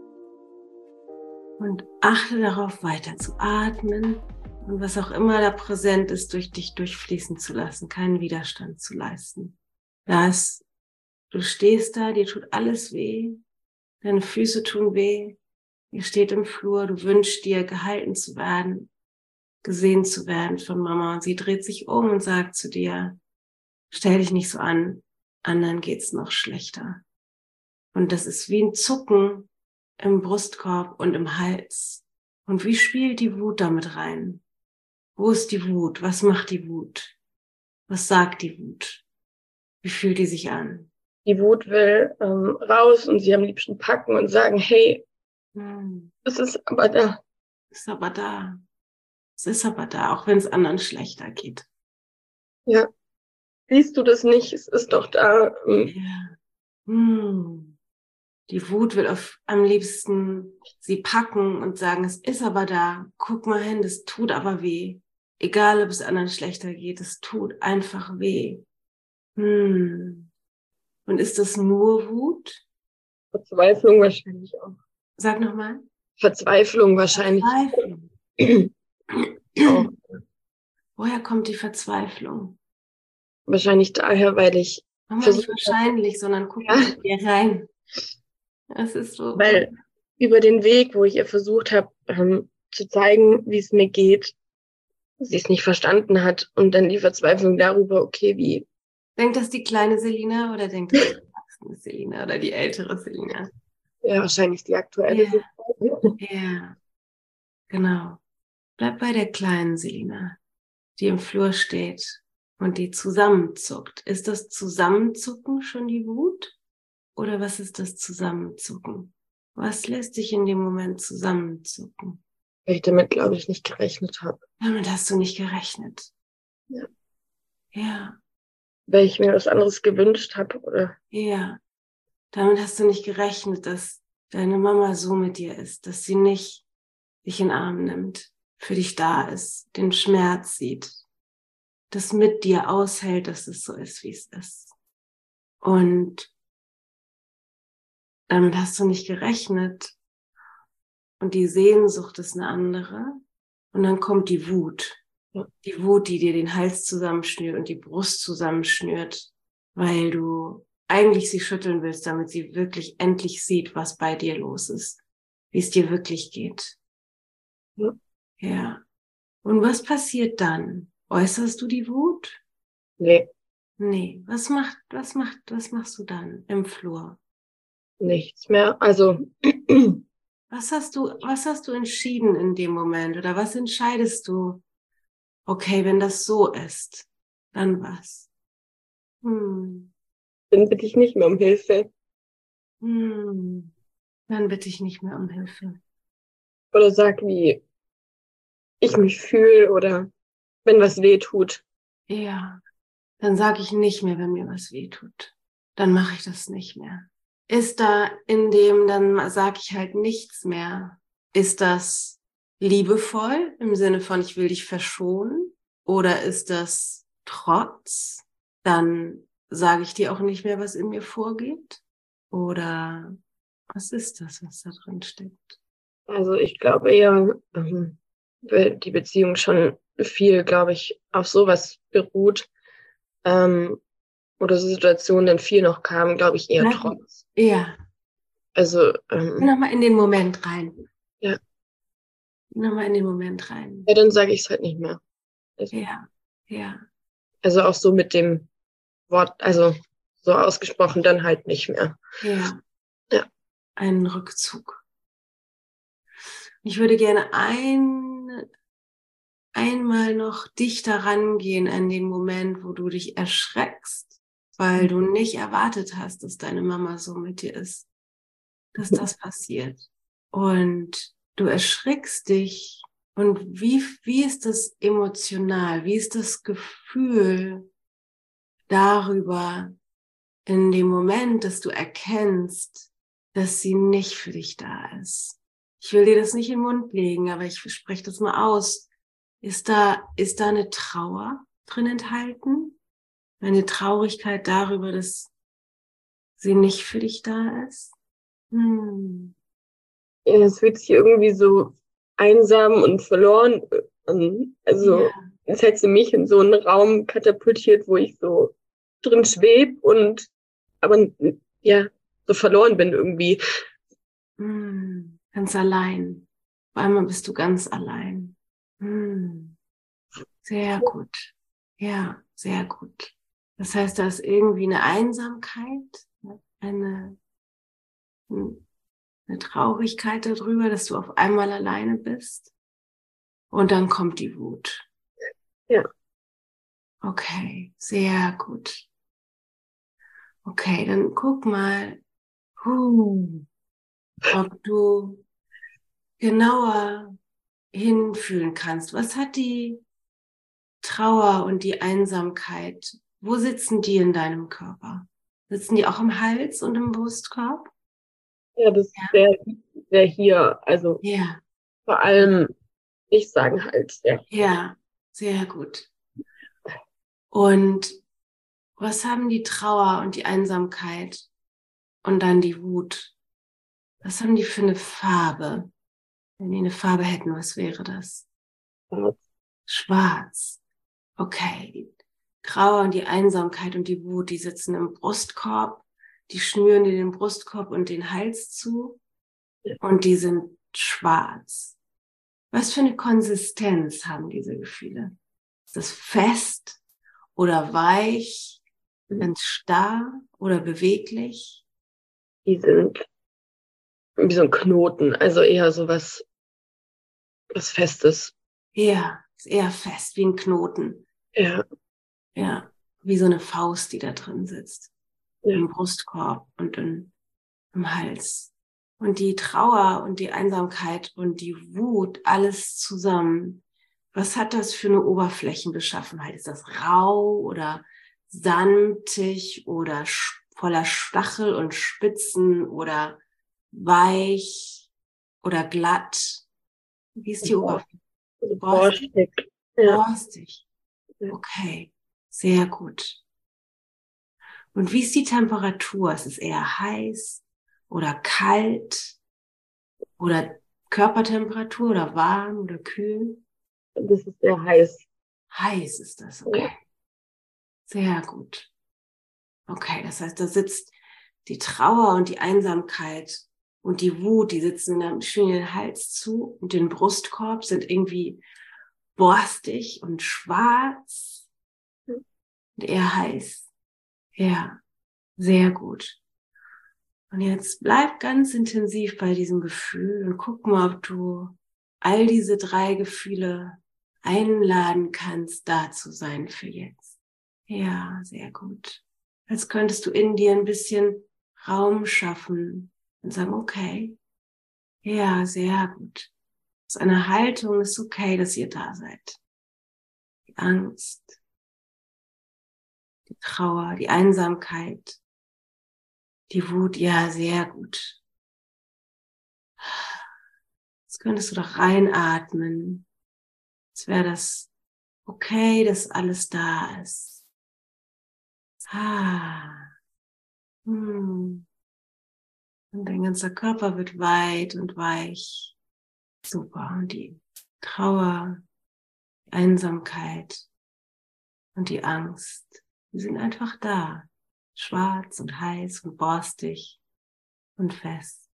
Und achte darauf, weiter zu atmen und was auch immer da präsent ist, durch dich durchfließen zu lassen, keinen Widerstand zu leisten. Du stehst da, dir tut alles weh, deine Füße tun weh, ihr steht im Flur, du wünschst dir, gehalten zu werden, gesehen zu werden von Mama. Und sie dreht sich um und sagt zu dir, stell dich nicht so an, anderen geht's noch schlechter. Und das ist wie ein Zucken im Brustkorb und im Hals. Und wie spielt die Wut damit rein? Wo ist die Wut? Was macht die Wut? Was sagt die Wut? Wie fühlt die sich an? Die Wut will raus und sie am liebsten packen und sagen, hey, es ist aber da. Es ist aber da. Es ist aber da, auch wenn es anderen schlechter geht. Ja. Siehst du das nicht? Es ist doch da. Ja. Die Wut will am liebsten sie packen und sagen, es ist aber da. Guck mal hin, das tut aber weh. Egal, ob es anderen schlechter geht, es tut einfach weh. Und ist das nur Wut? Verzweiflung wahrscheinlich auch. Sag nochmal. Verzweiflung wahrscheinlich. Verzweiflung. Auch. Woher kommt die Verzweiflung? Wahrscheinlich daher, weil ich Nicht wahrscheinlich, sondern guck mal hier rein. Das ist so. Weil über den Weg, wo ich ihr versucht habe, zu zeigen, wie es mir geht, sie es nicht verstanden hat und dann die Verzweiflung darüber, okay, wie. Denkt das die kleine Selina oder denkt das die erwachsene Selina oder die ältere Selina? Ja, wahrscheinlich die aktuelle. Ja, genau. Bleib bei der kleinen Selina, die im Flur steht und die zusammenzuckt. Ist das Zusammenzucken schon die Wut? Oder was ist das Zusammenzucken? Was lässt dich in dem Moment zusammenzucken? Weil ich damit, glaube ich, nicht gerechnet habe. Damit hast du nicht gerechnet. Ja. Ja. Weil ich mir was anderes gewünscht habe, oder? Ja. Damit hast du nicht gerechnet, dass deine Mama so mit dir ist, dass sie nicht dich in den Arm nimmt, für dich da ist, den Schmerz sieht, das mit dir aushält, dass es so ist, wie es ist. Und damit hast du nicht gerechnet. Und die Sehnsucht ist eine andere. Und dann kommt die Wut. Die Wut, die dir den Hals zusammenschnürt und die Brust zusammenschnürt. weil du eigentlich sie schütteln willst, damit sie wirklich endlich sieht, was bei dir los ist, wie es dir wirklich geht. Ja. Ja. Und was passiert dann? Äußerst du die Wut? Nee, Nee. Was machst du dann im Flur? nichts mehr. Also, Was hast du entschieden in dem Moment? Oder was entscheidest du? Okay, wenn das so ist, dann was? dann bitte ich nicht mehr um Hilfe. Dann bitte ich nicht mehr um Hilfe. Oder sag, wie ich mich fühle oder wenn was weh tut. Ja, dann sage ich nicht mehr, wenn mir was weh tut. Dann mache ich das nicht mehr. Ist da in dem, dann sage ich halt nichts mehr. Ist das liebevoll im Sinne von, ich will dich verschonen? Oder ist das Trotz? Dann sage ich dir auch nicht mehr, was in mir vorgeht? Oder was ist das, was da drin steckt? Also ich glaube eher, weil die Beziehung schon viel, glaube ich, auf sowas beruht. Oder so Situationen dann viel noch kamen, glaube ich, eher Trotz. Ja. Also, Nochmal in den Moment rein. ja. Nochmal in den Moment rein. Ja, dann sage ich es halt nicht mehr. Ja. Also auch so mit dem Wort, also so ausgesprochen dann halt nicht mehr. Ja. Ja. Einen Rückzug. Ich würde gerne einmal noch dichter rangehen an den Moment, wo du dich erschreckst, weil du nicht erwartet hast, dass deine Mama so mit dir ist, dass das passiert. Und du erschrickst dich. Und wie ist das emotional? Wie ist das Gefühl darüber in dem Moment, dass du erkennst, dass sie nicht für dich da ist? Ich will dir das nicht in den Mund legen, aber ich spreche das mal aus. Ist da eine Trauer drin enthalten? Eine Traurigkeit darüber, dass sie nicht für dich da ist? Ja, es fühlt sich irgendwie so einsam und verloren an. Also, Ja. es hätte mich in so einen Raum katapultiert, wo ich so drin schweb und aber ja, so verloren bin irgendwie. Ganz allein. Auf einmal bist du ganz allein. Sehr gut. Ja, sehr gut. Das heißt, da ist irgendwie eine Einsamkeit, eine Traurigkeit darüber, dass du auf einmal alleine bist. Und dann kommt die Wut. Ja. Okay, sehr gut. Okay, dann guck mal, ob du genauer hinfühlen kannst. Was hat die Trauer und die Einsamkeit, wo sitzen die in deinem Körper? Sitzen die auch im Hals und im Brustkorb? Ja, das wäre hier, also Ja, vor allem, ich sagen halt, ja. ja, sehr gut. Und was haben die Trauer und die Einsamkeit und dann die Wut? Was haben die für eine Farbe? Wenn die eine Farbe hätten, was wäre das? Schwarz. Okay, die Trauer und die Einsamkeit und die Wut, die sitzen im Brustkorb, die schnüren dir den Brustkorb und den Hals zu und die sind schwarz. Was für eine Konsistenz haben diese Gefühle? Ist das fest oder weich, ganz starr oder beweglich? Die sind wie so ein Knoten, also eher so was Festes. Ja, ist eher fest, wie ein Knoten. Ja. Ja, wie so eine Faust, die da drin sitzt. Ja. Im Brustkorb und im Hals. Und die Trauer und die Einsamkeit und die Wut, alles zusammen. Was hat das für eine Oberflächenbeschaffenheit? Ist das rau oder sandig oder voller Stachel und Spitzen oder weich oder glatt? Wie ist die Oberfläche? Borstig. Ja. Borstig. Okay, sehr gut. Und wie ist die Temperatur? Ist es eher heiß oder kalt oder Körpertemperatur oder warm oder kühl? Das ist sehr heiß. Heiß ist das, okay. Sehr gut. Okay, das heißt, da sitzt die Trauer und die Einsamkeit und die Wut, die sitzen schön in den Hals zu und den Brustkorb sind irgendwie borstig und schwarz und eher heiß. Ja, sehr gut. Und jetzt bleib ganz intensiv bei diesem Gefühl und guck mal, ob du all diese 3 Gefühle einladen kannst, da zu sein für jetzt. Ja, sehr gut. Als könntest du in dir ein bisschen Raum schaffen und sagen, okay, ja, sehr gut. Das ist eine Haltung, ist okay, dass ihr da seid. Die Angst, die Trauer, die Einsamkeit, die Wut, ja, sehr gut. Jetzt könntest du doch reinatmen. Jetzt wäre das okay, dass alles da ist. Und dein ganzer Körper wird weit und weich. Super. Und die Trauer, die Einsamkeit und die Angst, die sind einfach da. Schwarz und heiß und borstig und fest.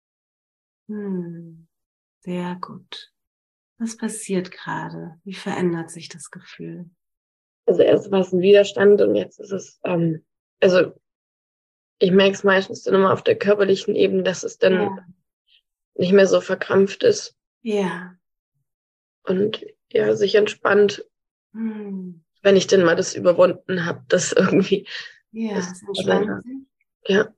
Sehr gut. Was passiert gerade? Wie verändert sich das Gefühl? Also erst war es ein Widerstand und jetzt ist es, also ich merke es meistens dann immer auf der körperlichen Ebene, dass es dann nicht mehr so verkrampft ist. Ja. Und ja, sich entspannt, wenn ich denn mal das überwunden habe, das irgendwie. Ja, es entspannt sich. Ja.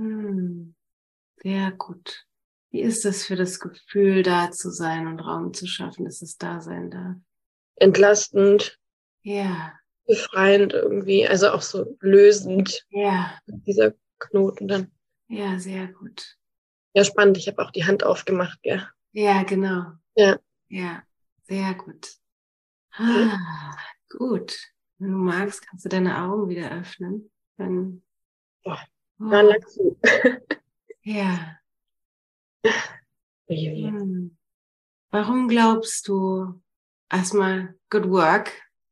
Sehr gut. Wie ist das für das Gefühl, da zu sein und Raum zu schaffen, dass es da sein darf? Entlastend. Ja. Befreiend irgendwie, also auch so lösend. Ja. Dieser Knoten dann. Ja, sehr gut. Ja, spannend. Ich habe auch die Hand aufgemacht, ja. Ja, genau. Ja. Ja, sehr gut. Gut. Wenn du magst, kannst du deine Augen wieder öffnen. Dann, lang zu. Ja. Warum glaubst du, erstmal good work?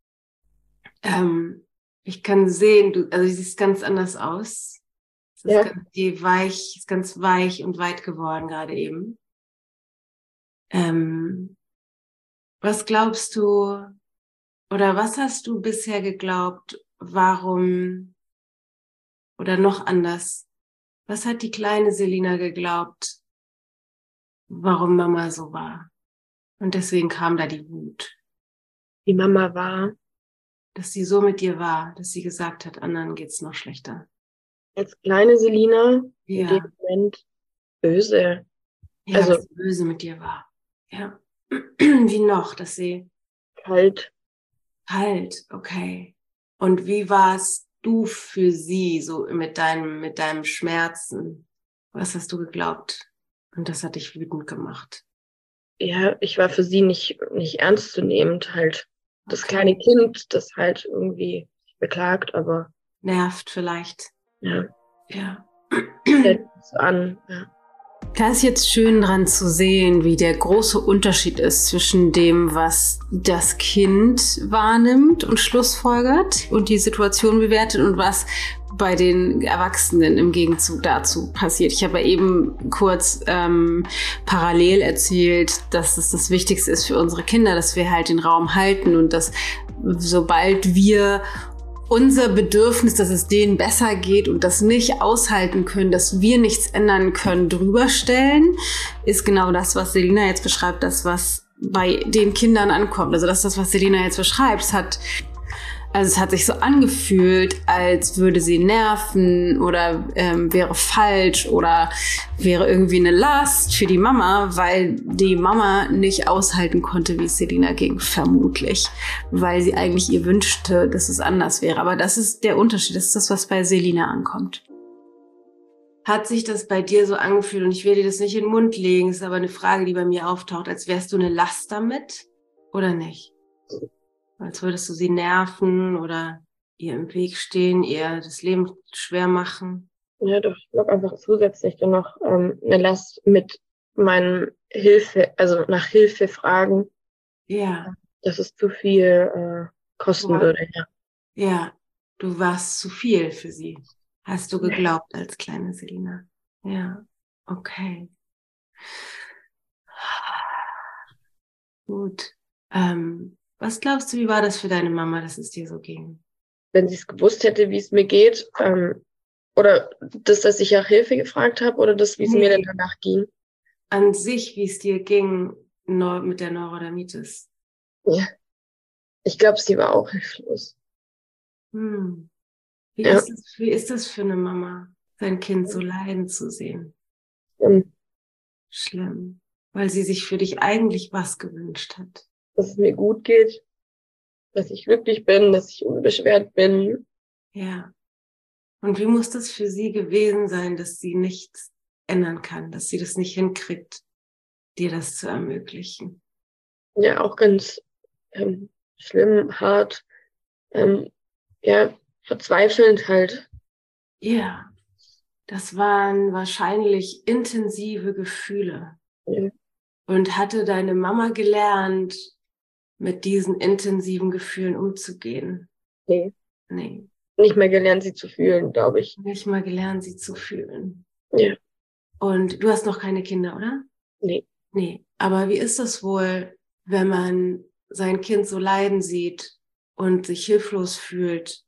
Ich kann sehen, also du siehst ganz anders aus. Es ist ganz weich und weit geworden gerade eben. Was glaubst du, oder was hast du bisher geglaubt, warum, oder noch anders, was hat die kleine Selina geglaubt, warum Mama so war? Und deswegen kam da die Wut. Die Mama war, dass sie so mit dir war, dass sie gesagt hat, anderen geht's noch schlechter. Als kleine Selina in dem Moment böse. Ja, also, dass sie böse mit dir war. Ja. Wie noch, dass sie kalt, okay. Und wie warst du für sie so mit deinem Schmerzen? Was hast du geglaubt? Und das hat dich wütend gemacht. Ja, ich war für sie nicht ernstzunehmend halt. Das kleine Kind, das halt irgendwie beklagt, aber nervt vielleicht. Ja. An, ja. Da ist jetzt schön dran zu sehen, wie der große Unterschied ist zwischen dem, was das Kind wahrnimmt und schlussfolgert und die Situation bewertet und was bei den Erwachsenen im Gegenzug dazu passiert. Ich habe eben kurz parallel erzählt, dass es das Wichtigste ist für unsere Kinder, dass wir halt den Raum halten und dass sobald wir unser Bedürfnis, dass es denen besser geht und das nicht aushalten können, dass wir nichts ändern können, drüber stellen, ist genau das, was Selina jetzt beschreibt, das, was bei den Kindern ankommt. Also das ist das, was Selina jetzt beschreibt. Es hat sich so angefühlt, als würde sie nerven oder wäre falsch oder wäre irgendwie eine Last für die Mama, weil die Mama nicht aushalten konnte, wie es Selina ging, vermutlich. Weil sie eigentlich ihr wünschte, dass es anders wäre. Aber das ist der Unterschied, das ist das, was bei Selina ankommt. Hat sich das bei dir so angefühlt, und ich will dir das nicht in den Mund legen, ist aber eine Frage, die bei mir auftaucht, als wärst du eine Last damit oder nicht? Als würdest du sie nerven oder ihr im Weg stehen, ihr das Leben schwer machen? Ja, doch, ich glaube einfach zusätzlich dann noch eine Last mit meinen nach Hilfe fragen. Ja. Dass es zu viel kosten würde, ja. Ja, du warst zu viel für sie. Hast du geglaubt als kleine Selina? Ja, okay. Gut. Was glaubst du, wie war das für deine Mama, dass es dir so ging? Wenn sie es gewusst hätte, wie es mir geht, oder das, dass ich nach Hilfe gefragt habe, oder das, wie es mir denn danach ging. An sich, wie es dir ging mit der Neurodermitis. Ja. Ich glaube, sie war auch hilflos. Wie ist das für eine Mama, sein Kind so leiden zu sehen? Schlimm. Weil sie sich für dich eigentlich was gewünscht hat. Dass es mir gut geht, dass ich glücklich bin, dass ich unbeschwert bin. Ja. Und wie muss das für sie gewesen sein, dass sie nichts ändern kann, dass sie das nicht hinkriegt, dir das zu ermöglichen? Ja, auch ganz schlimm, hart, ja, verzweifelnd halt. Ja, das waren wahrscheinlich intensive Gefühle. Ja. Und hatte deine Mama gelernt, mit diesen intensiven Gefühlen umzugehen? Nee. Nee. Nicht mehr gelernt, sie zu fühlen, glaube ich. Nicht mal gelernt, sie zu fühlen. Ja. Und du hast noch keine Kinder, oder? Nee. Nee. Aber wie ist das wohl, wenn man sein Kind so leiden sieht und sich hilflos fühlt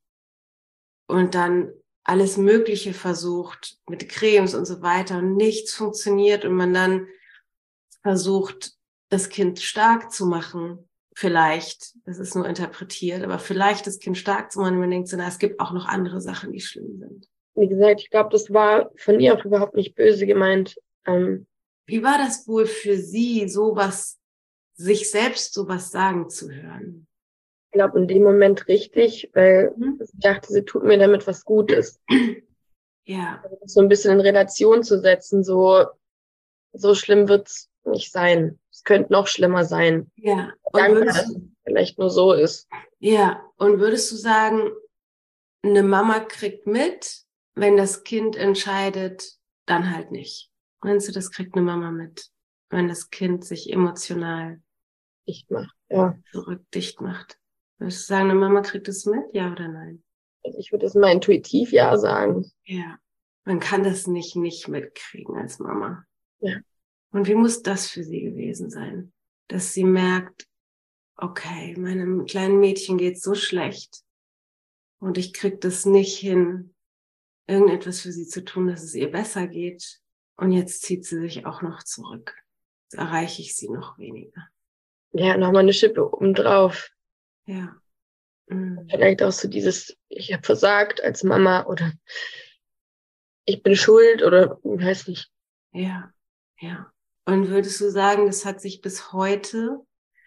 und dann alles Mögliche versucht mit Cremes und so weiter und nichts funktioniert und man dann versucht, das Kind stark zu machen, vielleicht, das ist nur interpretiert, aber vielleicht das Kind stark zu machen, und man denkt so, na, es gibt auch noch andere Sachen, die schlimm sind. Wie gesagt, ich glaube, das war von ihr auch überhaupt nicht böse gemeint. Wie war das wohl für sie, sowas, sich selbst sowas sagen zu hören? Ich glaube, in dem Moment richtig, weil sie dachte, sie tut mir damit was Gutes. Ja. Also das so ein bisschen in Relation zu setzen, so schlimm wird's nicht sein. Es könnte noch schlimmer sein. Ja. Danke, dass es vielleicht nur so ist. Ja. Und würdest du sagen, eine Mama kriegt mit, wenn das Kind entscheidet, dann halt nicht? Meinst du, das kriegt eine Mama mit, wenn das Kind sich emotional dicht macht, ja. Dicht macht? Würdest du sagen, eine Mama kriegt es mit, ja oder nein? Also ich würde es mal intuitiv ja sagen. Ja. Man kann das nicht mitkriegen als Mama. Ja. Und wie muss das für sie gewesen sein? Dass sie merkt, okay, meinem kleinen Mädchen geht's so schlecht und ich krieg das nicht hin, irgendetwas für sie zu tun, dass es ihr besser geht. Und jetzt zieht sie sich auch noch zurück. Jetzt erreiche ich sie noch weniger. Ja, nochmal eine Schippe obendrauf. Ja. Vielleicht auch so dieses, ich habe versagt als Mama oder ich bin schuld oder weiß nicht. Ja, ja. Und würdest du sagen, das hat sich bis heute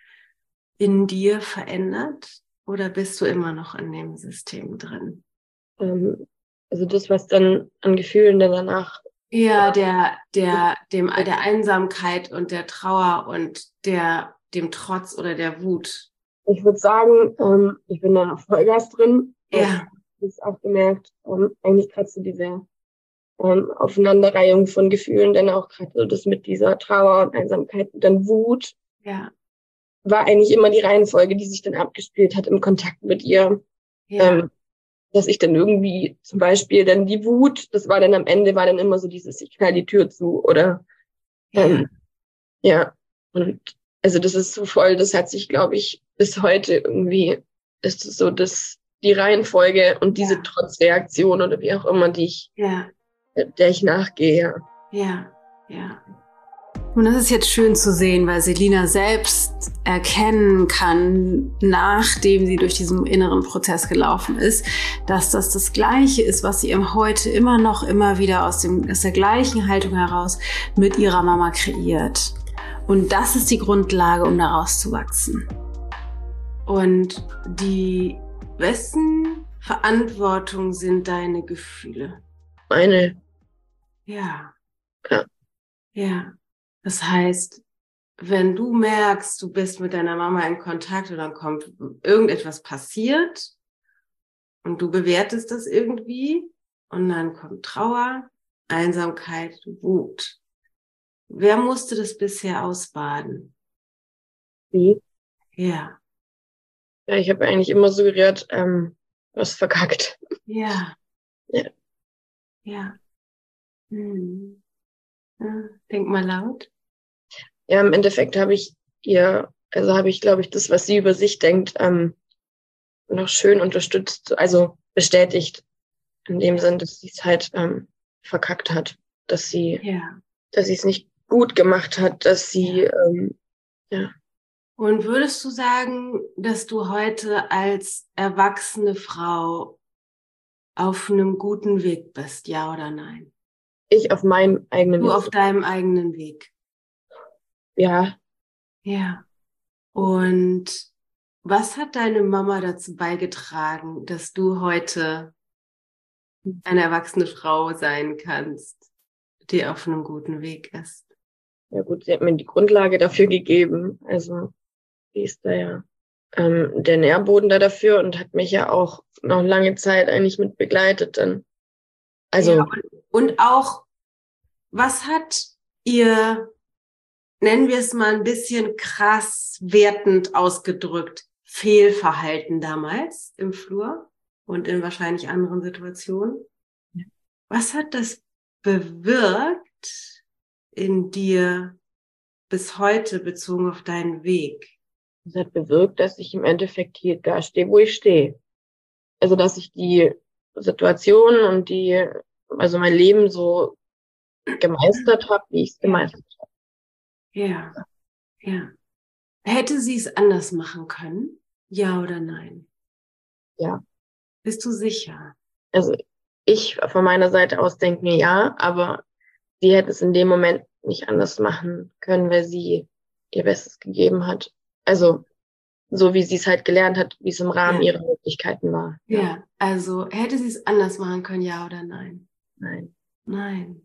in dir verändert oder bist du immer noch in dem System drin? Also das, was dann an Gefühlen dann danach. Ja, der Einsamkeit und der Trauer und dem Trotz oder der Wut. Ich würde sagen, ich bin da noch Vollgas drin. Ja. Ich habe es auch gemerkt, eigentlich gerade so diese Aufeinanderreihung von Gefühlen, dann auch gerade so das mit dieser Trauer und Einsamkeit und dann Wut. Ja. War eigentlich immer die Reihenfolge, die sich dann abgespielt hat im Kontakt mit ihr. Ja. Dass ich dann irgendwie zum Beispiel dann die Wut, das war dann am Ende, war dann immer so dieses, ich knall die Tür zu oder ja. Und also das ist so voll, das hat sich, glaube ich, bis heute irgendwie, ist es so, dass die Reihenfolge und diese Trotzreaktion oder wie auch immer, der ich nachgehe. Ja. Und das ist jetzt schön zu sehen, weil Selina selbst erkennen kann, nachdem sie durch diesen inneren Prozess gelaufen ist, dass das Gleiche ist, was sie im Heute immer wieder aus der gleichen Haltung heraus mit ihrer Mama kreiert. Und das ist die Grundlage, um daraus zu wachsen. Und wessen Verantwortung sind deine Gefühle? Meine. Ja. Das heißt, wenn du merkst, du bist mit deiner Mama in Kontakt und dann kommt irgendetwas passiert und du bewertest das irgendwie und dann kommt Trauer, Einsamkeit, Wut. Wer musste das bisher ausbaden? Wie? Ja. Ja, ich habe eigentlich immer suggeriert, du hast verkackt. Ja. Ja. Hm. Ja. Denk mal laut. Ja, im Endeffekt habe ich, glaube ich, das, was sie über sich denkt, noch schön unterstützt, also bestätigt. In dem Sinn, dass sie es halt verkackt hat, dass sie es nicht gut gemacht hat, dass sie, ja. Und würdest du sagen, dass du heute als erwachsene Frau auf einem guten Weg bist, ja oder nein? Ich auf meinem eigenen Du Weg. auf deinem eigenen Weg. Ja. Ja. Und was hat deine Mama dazu beigetragen, dass du heute eine erwachsene Frau sein kannst, die auf einem guten Weg ist? Ja gut, sie hat mir die Grundlage dafür gegeben. Also die ist da ja der Nährboden da dafür und hat mich ja auch noch lange Zeit eigentlich mit begleitet dann. Also ja, und auch, was hat ihr, nennen wir es mal ein bisschen krass wertend ausgedrückt, Fehlverhalten damals im Flur und in wahrscheinlich anderen Situationen? Was hat das bewirkt in dir bis heute bezogen auf deinen Weg? das hat bewirkt, dass ich im Endeffekt hier da stehe, wo ich stehe. Also dass ich die Situation und also mein Leben so gemeistert habe, wie ich es gemeistert habe. Ja, ja. Hätte sie es anders machen können? Ja oder nein? Ja. Bist du sicher? Also ich von meiner Seite aus denke mir ja, aber sie hätte es in dem Moment nicht anders machen können, weil sie ihr Bestes gegeben hat. Also so wie sie es halt gelernt hat, wie es im Rahmen ihrer Möglichkeiten war. Ja, also hätte sie es anders machen können, ja oder nein? Nein. Nein.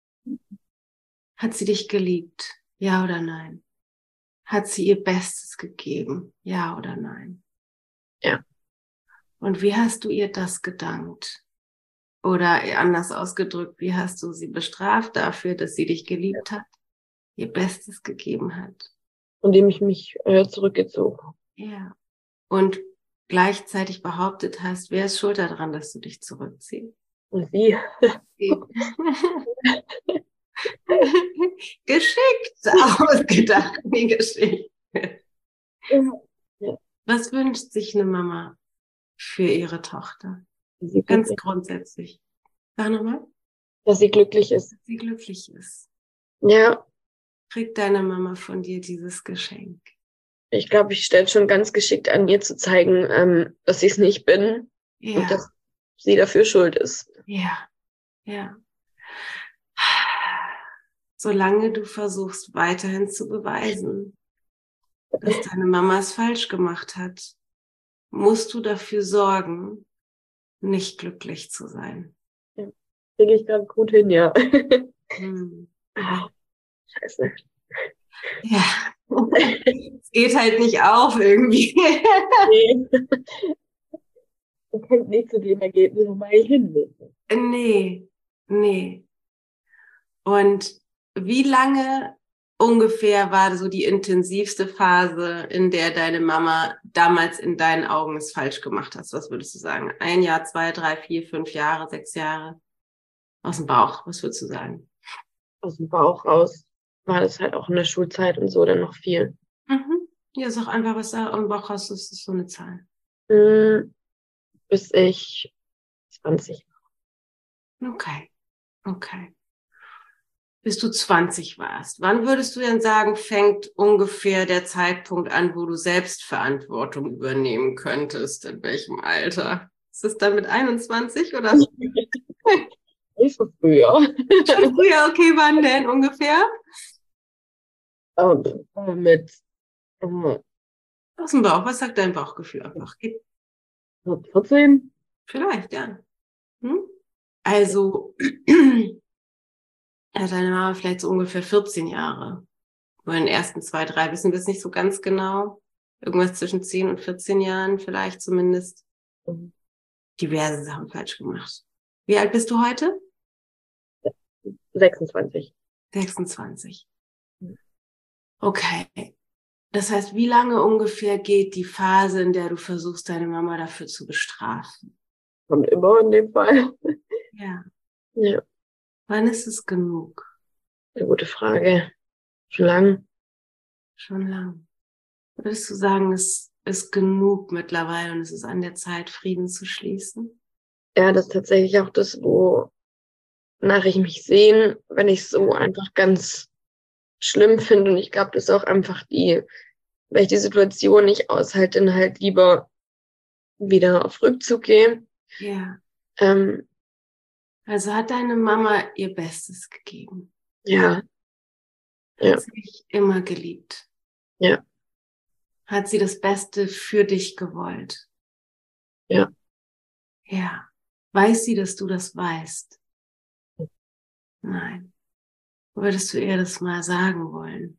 Hat sie dich geliebt? Ja oder nein? Hat sie ihr Bestes gegeben? Ja oder nein? Ja. Und wie hast du ihr das gedankt? Oder anders ausgedrückt, wie hast du sie bestraft dafür, dass sie dich geliebt hat, ihr Bestes gegeben hat? Indem ich mich zurückgezogen habe. Ja. Und gleichzeitig behauptet hast, wer ist schuld daran, dass du dich zurückziehst? Und sie. Geschickt ausgedacht, die Geschichte. Ja. Was wünscht sich eine Mama für ihre Tochter? Ganz grundsätzlich. Sag nochmal. Dass sie glücklich ist. Dass sie glücklich ist. Ja. Kriegt deine Mama von dir dieses Geschenk? Ich glaube, ich stelle schon ganz geschickt an, mir zu zeigen, dass ich es nicht bin. Ja. Und dass sie dafür schuld ist. Ja. Ja. Solange du versuchst, weiterhin zu beweisen, dass deine Mama es falsch gemacht hat, musst du dafür sorgen, nicht glücklich zu sein. Ja. Kriege ich gerade gut hin, ja. Scheiße. Ja. Es geht halt nicht auf irgendwie. Nee. Du kommst nicht zu dem Ergebnis, wo ich hin will. Nee. Und wie lange ungefähr war so die intensivste Phase, in der deine Mama damals in deinen Augen es falsch gemacht hat? Was würdest du sagen? 1 Jahr, 2, 3, 4, 5 Jahre, 6 Jahre? Aus dem Bauch, was würdest du sagen? Aus dem Bauch raus war das halt auch in der Schulzeit und so dann noch viel. Ja, sag einfach, was da im Bauch raus ist, ist so eine Zahl. Bis ich 20 war. Okay. Bis du 20 warst. Wann würdest du denn sagen, fängt ungefähr der Zeitpunkt an, wo du Selbstverantwortung übernehmen könntest? In welchem Alter? Ist es dann mit 21 oder? Nicht so früher. Schon früher, okay, wann denn ungefähr? Mit Aus dem Bauch, was sagt dein Bauchgefühl einfach? 14? Vielleicht, ja. Also, hat deine Mama vielleicht so ungefähr 14 Jahre. Oder in den ersten 2, 3 wissen wir es nicht so ganz genau. Irgendwas zwischen 10 und 14 Jahren vielleicht zumindest. Diverse Sachen falsch gemacht. Wie alt bist du heute? 26. 26. Okay. Das heißt, wie lange ungefähr geht die Phase, in der du versuchst, deine Mama dafür zu bestrafen? Kommt immer in dem Fall. Ja. Ja, Wann ist es genug? eine gute Frage. Schon lang? Schon lang. Würdest du sagen, es ist genug mittlerweile und es ist an der Zeit, Frieden zu schließen? Ja, das ist tatsächlich auch das, wonach ich mich sehne, wenn ich es so einfach ganz schlimm finde. Und ich glaube, das ist auch einfach weil ich die Situation nicht aushalte, dann halt lieber wieder auf Rückzug gehe. Ja. Ähm, Also hat deine Mama ihr Bestes gegeben? ja, Hat sie dich immer geliebt? ja, Hat sie das Beste für dich gewollt? ja. Ja. Weiß sie, dass du das weißt? Nein. Würdest du ihr das mal sagen wollen?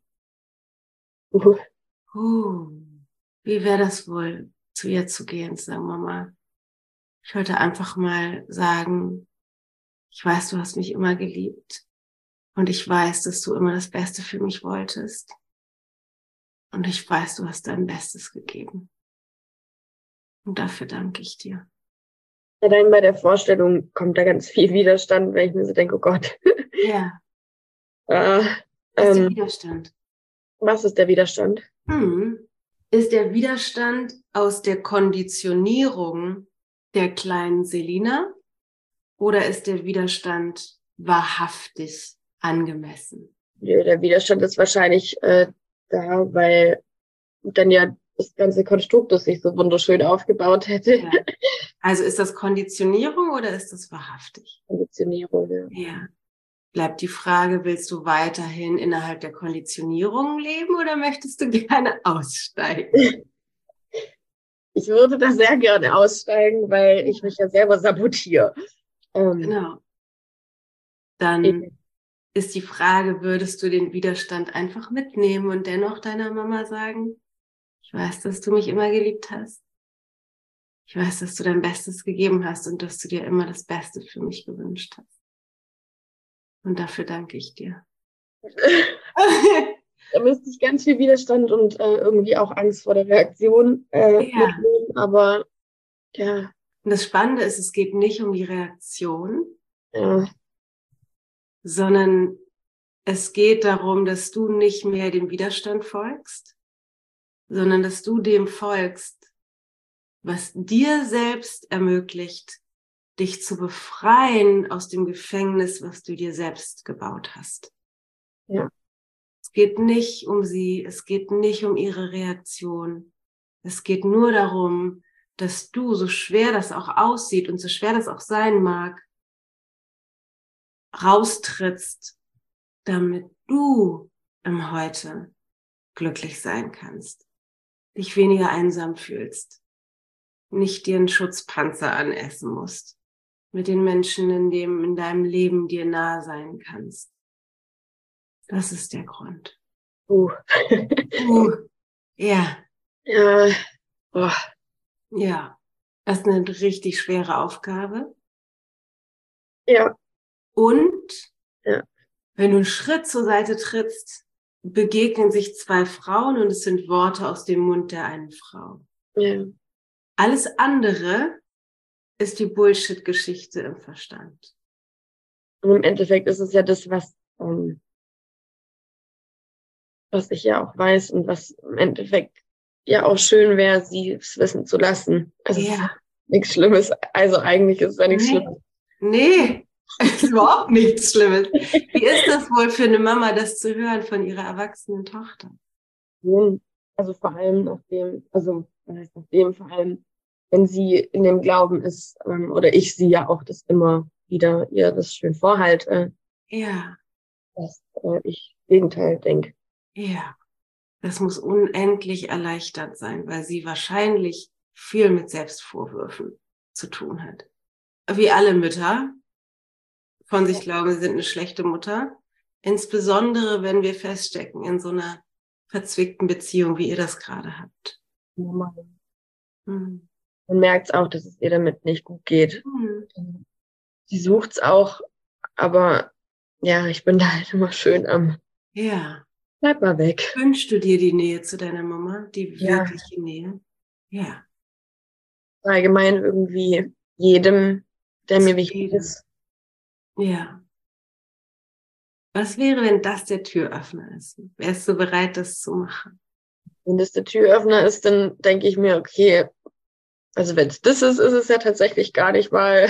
Wie wäre das wohl, zu ihr zu gehen, zu sagen, Mama, ich wollte einfach mal sagen, ich weiß, du hast mich immer geliebt und ich weiß, dass du immer das Beste für mich wolltest und ich weiß, du hast dein Bestes gegeben und dafür danke ich dir. Allein bei der Vorstellung kommt da ganz viel Widerstand, wenn ich mir so denke, oh Gott. Ja. Was ist der Widerstand? Was ist der Widerstand? Ist der Widerstand aus der Konditionierung der kleinen Selina oder ist der Widerstand wahrhaftig angemessen? Ja, der Widerstand ist wahrscheinlich da, weil dann ja das ganze Konstrukt, das sich so wunderschön aufgebaut hätte. Ja. Also ist das Konditionierung oder ist das wahrhaftig? Konditionierung, ja. Ja. Bleibt die Frage, willst du weiterhin innerhalb der Konditionierung leben oder möchtest du gerne aussteigen? Ich würde da sehr gerne aussteigen, weil ich mich ja selber sabotiere. Genau. Dann ist die Frage, würdest du den Widerstand einfach mitnehmen und dennoch deiner Mama sagen, ich weiß, dass du mich immer geliebt hast. Ich weiß, dass du dein Bestes gegeben hast und dass du dir immer das Beste für mich gewünscht hast. Und dafür danke ich dir. Da müsste ich ganz viel Widerstand und irgendwie auch Angst vor der Reaktion mitnehmen, aber ja. Und das Spannende ist, es geht nicht um die Reaktion, sondern es geht darum, dass du nicht mehr dem Widerstand folgst, sondern dass du dem folgst, was dir selbst ermöglicht, dich zu befreien aus dem Gefängnis, was du dir selbst gebaut hast. Ja. Es geht nicht um sie, es geht nicht um ihre Reaktion. Es geht nur darum, dass du, so schwer das auch aussieht und so schwer das auch sein mag, raustrittst, damit du im Heute glücklich sein kannst, dich weniger einsam fühlst, nicht dir einen Schutzpanzer anessen musst, mit den Menschen in deinem Leben dir nahe sein kannst. Das ist der Grund. Ja. Ja. Oh. Ja. Das ist eine richtig schwere Aufgabe. Ja. Und wenn du einen Schritt zur Seite trittst, begegnen sich zwei Frauen und es sind Worte aus dem Mund der einen Frau. Ja. Alles andere ist die Bullshit-Geschichte im Verstand. Und im Endeffekt ist es ja das, was ich ja auch weiß und was im Endeffekt ja auch schön wäre, sie es wissen zu lassen. Also es ist nichts Schlimmes. Also eigentlich ist es ja nichts Schlimmes. Nee, es ist überhaupt nichts Schlimmes. Wie ist das wohl für eine Mama, das zu hören von ihrer erwachsenen Tochter? Also vor allem vor allem, wenn sie in dem Glauben ist, oder ich sie ja auch das immer wieder ihr das schön vorhalte, dass ich Gegenteil denke. Ja, das muss unendlich erleichternd sein, weil sie wahrscheinlich viel mit Selbstvorwürfen zu tun hat. Wie alle Mütter von sich glauben, sie sind eine schlechte Mutter. Insbesondere, wenn wir feststecken in so einer verzwickten Beziehung, wie ihr das gerade habt. Man merkt es auch, dass es ihr damit nicht gut geht. Sie sucht es auch, aber ja, ich bin da halt immer schön am bleib mal weg. Wünschst du dir die Nähe zu deiner Mama? Die wirkliche Nähe? Ja. Allgemein irgendwie jedem, der mir wichtig ist. Ja. Was wäre, wenn das der Türöffner ist? Wärst du bereit, das zu machen? Wenn das der Türöffner ist, dann denke ich mir, okay, also wenn es das ist, ist es ja tatsächlich gar nicht mal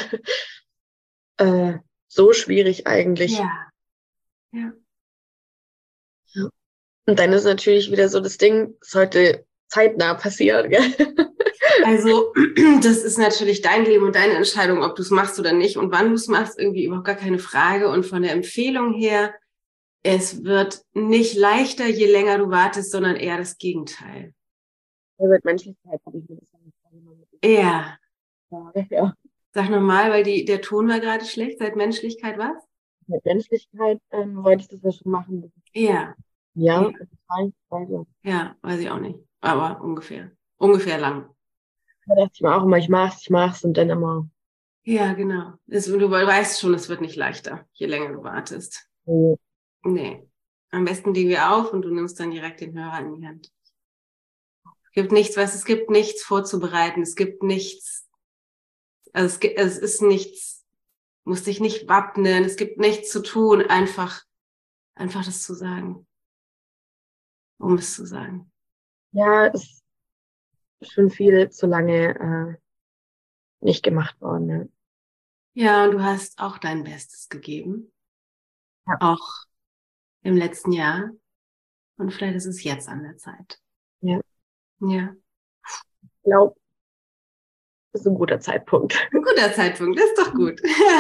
so schwierig eigentlich. Ja. Ja. Ja. Und dann ist natürlich wieder so das Ding, es sollte zeitnah passieren, gell? Also, das ist natürlich dein Leben und deine Entscheidung, ob du es machst oder nicht. Und wann du es machst, irgendwie überhaupt gar keine Frage. Und von der Empfehlung her, es wird nicht leichter, je länger du wartest, sondern eher das Gegenteil. Mit Menschlichkeit habe ich mir das Ja. Ja. Sag nochmal, weil der Ton war gerade schlecht. Seit Menschlichkeit was? Mit Menschlichkeit wollte ich das ja schon machen. Ja. Ja, ja, weiß ich auch nicht. Aber ungefähr lang. Da dachte ich mir auch immer, ich mach's und dann immer. Ja, genau. Du weißt schon, es wird nicht leichter, je länger du wartest. Nee. Nee. Am besten legen wir auf und du nimmst dann direkt den Hörer in die Hand. Es gibt nichts vorzubereiten, es gibt nichts, also es ist nichts, musst dich nicht wappnen, es gibt nichts zu tun, einfach das zu sagen. Um es zu sagen. Ja, es ist schon viel zu lange nicht gemacht worden. Ne? Ja, und du hast auch dein Bestes gegeben. Ja. Auch im letzten Jahr. Und vielleicht ist es jetzt an der Zeit. Ja. Ja. Ich glaube, das ist ein guter Zeitpunkt. Ein guter Zeitpunkt, das ist doch gut.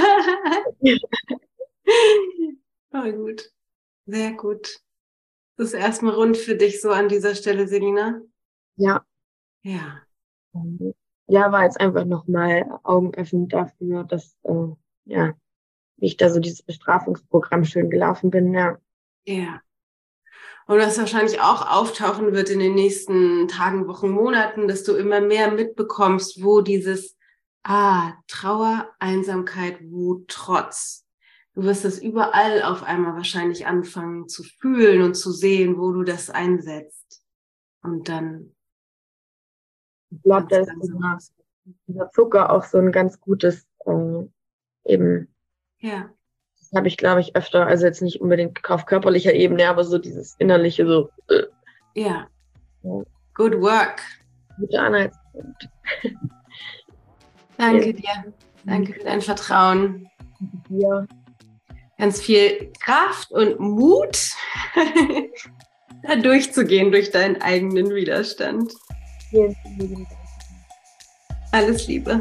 Oh, gut. Sehr gut. Das ist erstmal rund für dich so an dieser Stelle, Selina. Ja. Ja. Ja, war jetzt einfach nochmal augenöffnend dafür, dass, wie ich da so dieses Bestrafungsprogramm schön gelaufen bin, ja. Ja. Und was wahrscheinlich auch auftauchen wird in den nächsten Tagen, Wochen, Monaten, dass du immer mehr mitbekommst, wo dieses Trauer, Einsamkeit, Wut, Trotz. Du wirst das überall auf einmal wahrscheinlich anfangen zu fühlen und zu sehen, wo du das einsetzt. Und dann ich glaube, da ist dieser Zucker auch so ein ganz gutes eben. Ja. Das habe ich, glaube ich, öfter, also jetzt nicht unbedingt auf körperlicher Ebene, aber so dieses innerliche so. Ja. Good work. Guter Anhaltspunkt. Danke dir. Danke für dein Vertrauen. Ja. Ganz viel Kraft und Mut, da durchzugehen durch deinen eigenen Widerstand. Vielen, vielen Dank. Alles Liebe.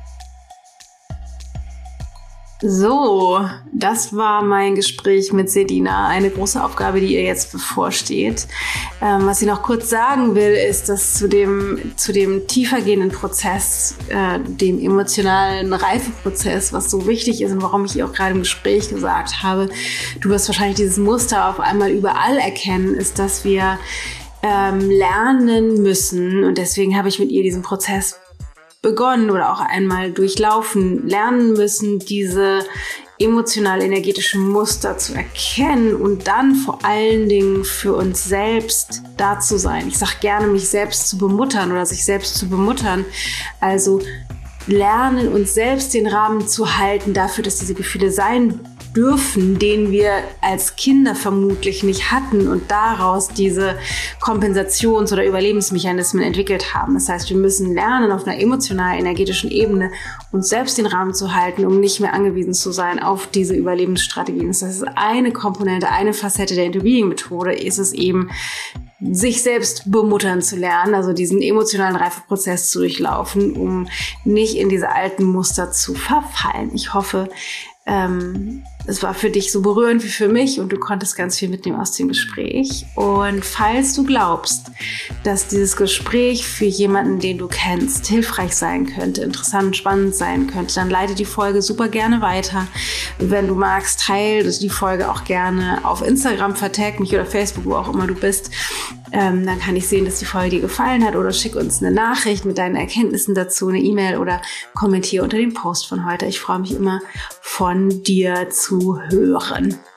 So, das war mein Gespräch mit Selina. Eine große Aufgabe, die ihr jetzt bevorsteht. Was ich noch kurz sagen will, ist, dass zu dem tiefergehenden Prozess, dem emotionalen Reifeprozess, was so wichtig ist und warum ich ihr auch gerade im Gespräch gesagt habe, du wirst wahrscheinlich dieses Muster auf einmal überall erkennen, ist, dass wir lernen müssen, und deswegen habe ich mit ihr diesen Prozess begonnen oder auch einmal durchlaufen, lernen müssen, diese emotional-energetischen Muster zu erkennen und dann vor allen Dingen für uns selbst da zu sein. Ich sage gerne, mich selbst zu bemuttern oder sich selbst zu bemuttern. Also lernen, uns selbst den Rahmen zu halten dafür, dass diese Gefühle sein dürfen, den wir als Kinder vermutlich nicht hatten und daraus diese Kompensations- oder Überlebensmechanismen entwickelt haben. Das heißt, wir müssen lernen, auf einer emotional-energetischen Ebene uns selbst den Rahmen zu halten, um nicht mehr angewiesen zu sein auf diese Überlebensstrategien. Das ist eine Komponente, eine Facette der Into-Being-Methode, ist es eben, sich selbst bemuttern zu lernen, also diesen emotionalen Reifeprozess zu durchlaufen, um nicht in diese alten Muster zu verfallen. Ich hoffe, es war für dich so berührend wie für mich und du konntest ganz viel mitnehmen aus dem Gespräch. Und falls du glaubst, dass dieses Gespräch für jemanden, den du kennst, hilfreich sein könnte, interessant, spannend sein könnte, dann leite die Folge super gerne weiter. Wenn du magst, teile die Folge auch gerne auf Instagram, vertag mich oder Facebook, wo auch immer du bist. Dann kann ich sehen, dass die Folge dir gefallen hat, oder schick uns eine Nachricht mit deinen Erkenntnissen dazu, eine E-Mail, oder kommentiere unter dem Post von heute. Ich freue mich immer, von dir zu hören.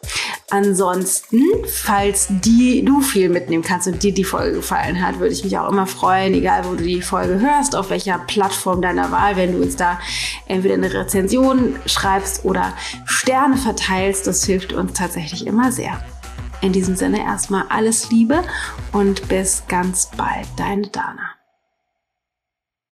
Ansonsten, falls du viel mitnehmen kannst und dir die Folge gefallen hat, würde ich mich auch immer freuen, egal wo du die Folge hörst, auf welcher Plattform deiner Wahl, wenn du uns da entweder eine Rezension schreibst oder Sterne verteilst. Das hilft uns tatsächlich immer sehr. In diesem Sinne erstmal alles Liebe und bis ganz bald, deine Dana.